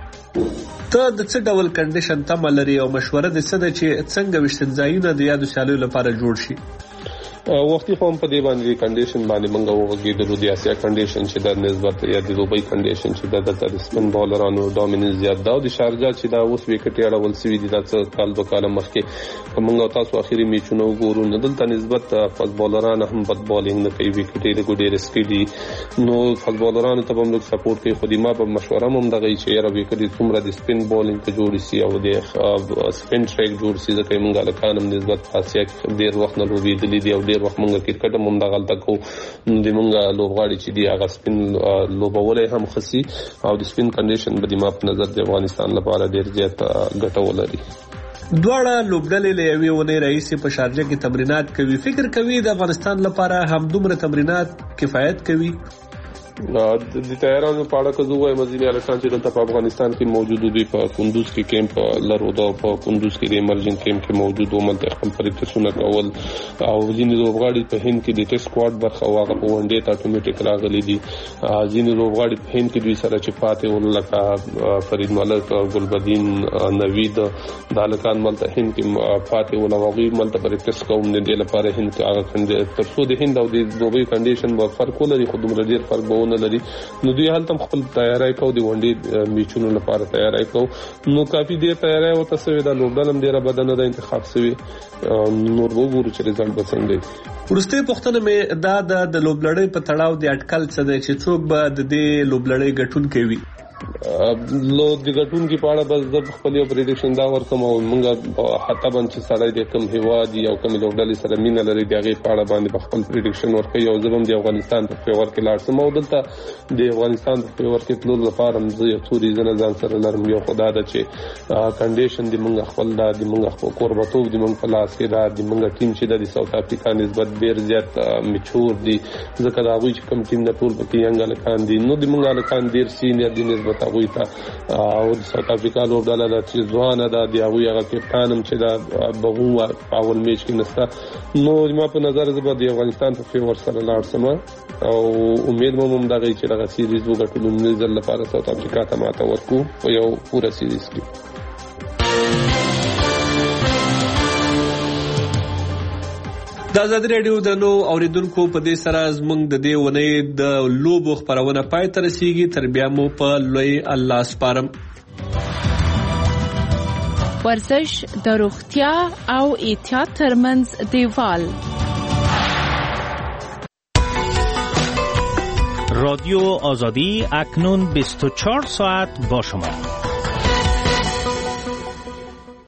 ته د څه ډول کنډیشن تمه لري او مشوره د څه ده چې څنګه وشتنځایونه د یادو سیالیو لپاره جوړ شي؟ وختي خو په دې باندې کنډیشن باندې منګه وګورئ د آسیا کنډیشن چې د نسبت یا د دوبۍ کنډیشن چې د سپین بالرانو ډومیننس زیات دا او د شارجه چې دا اوس وکټ اړول سوي دي د کال دوه کال مخکې موږ تاسو اخیری میچونه وګورو نو دلته نسبت فاست بالران هم بد بالینګ نه کوي، وکټ یې ګډیر سکي دي نو فاست بالرانو ته هم لږ سپورټ کوي. خو د ما په مشوره هم دغه چې یاره وکټ څومره د سپین بالینګ ته جوړ شي او د سپین ټریک جوړ شي ځکه موږ لکانم نسبت آسیا کې ډیر وخت نه لوبېدلې دي او ډیر وخت موږ کرکټ هم دا غلطه کو د موږ لوبغاړي چې دی هغه سپین لوبولې هم خسي او د سپین کنډیشن به د ما په نظر د افغانستان لپاره ډیر زیات ګټه ولري. دواړه لوبډلې له یوې ونې راهیسې په شارجه کې تمرینات کوي. فکر کوي د افغانستان لپاره هم دومره تمرینات کفایت کوي؟ د تیارانو په اړه که زه وایم ځینې هلکان چې دلته په افغانستان کې موجود دي په کندوز کې کیمپ لرو دا په کندوز کې د ایمرجنټ کیمپ کې موجود وو ملته خپل پریکټسونه کول او ځینې لوبغاړي په هند کې د ټیسټ سکواډ برخه واغه په ون ډے ته اتوماتیک راغلي دي. ځینې لوبغاړي په هند کې دوی سره چې پاتې ول لکه فرید ملک، ګلبدین، نوید د هلکان ملته هند کې پاتې ول او هغوی ملته پریکټس کوم د دې لپاره هند کې هغه تر څو د هند او د دوبۍ کنډیشن به فرق ولري خو دومره ډېر فرق به ونه لري نو دوی هلته خپل تیاری کوو د ون ډے میچونو لپاره تیاری کوو نو کافي ډېر تیاری ورته سوې ده. لوبډله هم ډېره بده نه ده انتخاب سوې نور وګورو چې رزلټ به څنګه وي. وروستۍ پوښتنه مې دا د لوبلړۍ په تړاو د اټکل څه دی چې څوک به د دې لوبلړۍ ګټونکی وي؟ لو د ګټون کې پاړه بس د خپل یو پریډکشن دا ورکوم او موږ حتی باندې سړی د کوم هیواد یو کوم لوبډلې سره مینه لري دغه پاړه باندې خپل پریډکشن ورکوي او زبم د افغانستان په فیور کې لاړ سم او دلته د افغانستان په فیور کې تلل لپاره مزه یو څو ریزنه ځان سره لرم یو خدا د چې کنډیشن د موږ خپل د موږ خپل قربتوب د موږ په لاس کې د موږ ټیم چې د ساوث افریقا نسبت ډیر زیات میچور دي ځکه دا غوي چې کوم ټیم د ټول په کې انګل کان دي نو د موږ الکان ډیر سینیئر دي نسبت غوي ته او د ساوث افریقا لوبډله د چیزوانه د دیاوی هغه کپټانم چې دا بغو اول میچ کې نستا نو ما په نظر زبر د افغانستان په فیور سره لاړ سم او امید مم دا غي چې دغه سیریز وګټلو نظر لپاره ساوث افریقا ته ماته ورکو او یو پوره سیریز کې د آزاد رادیو د نو اوریدونکو په دې سره زموږ د دې ونې د لوبو خبرونه پای ته رسیږي تر بیا مو په لوی الله سپارم ورزش د روغتیا او احتیاط ترمنځ دیوال رادیو آزادی اکنون 24 ساعت با شما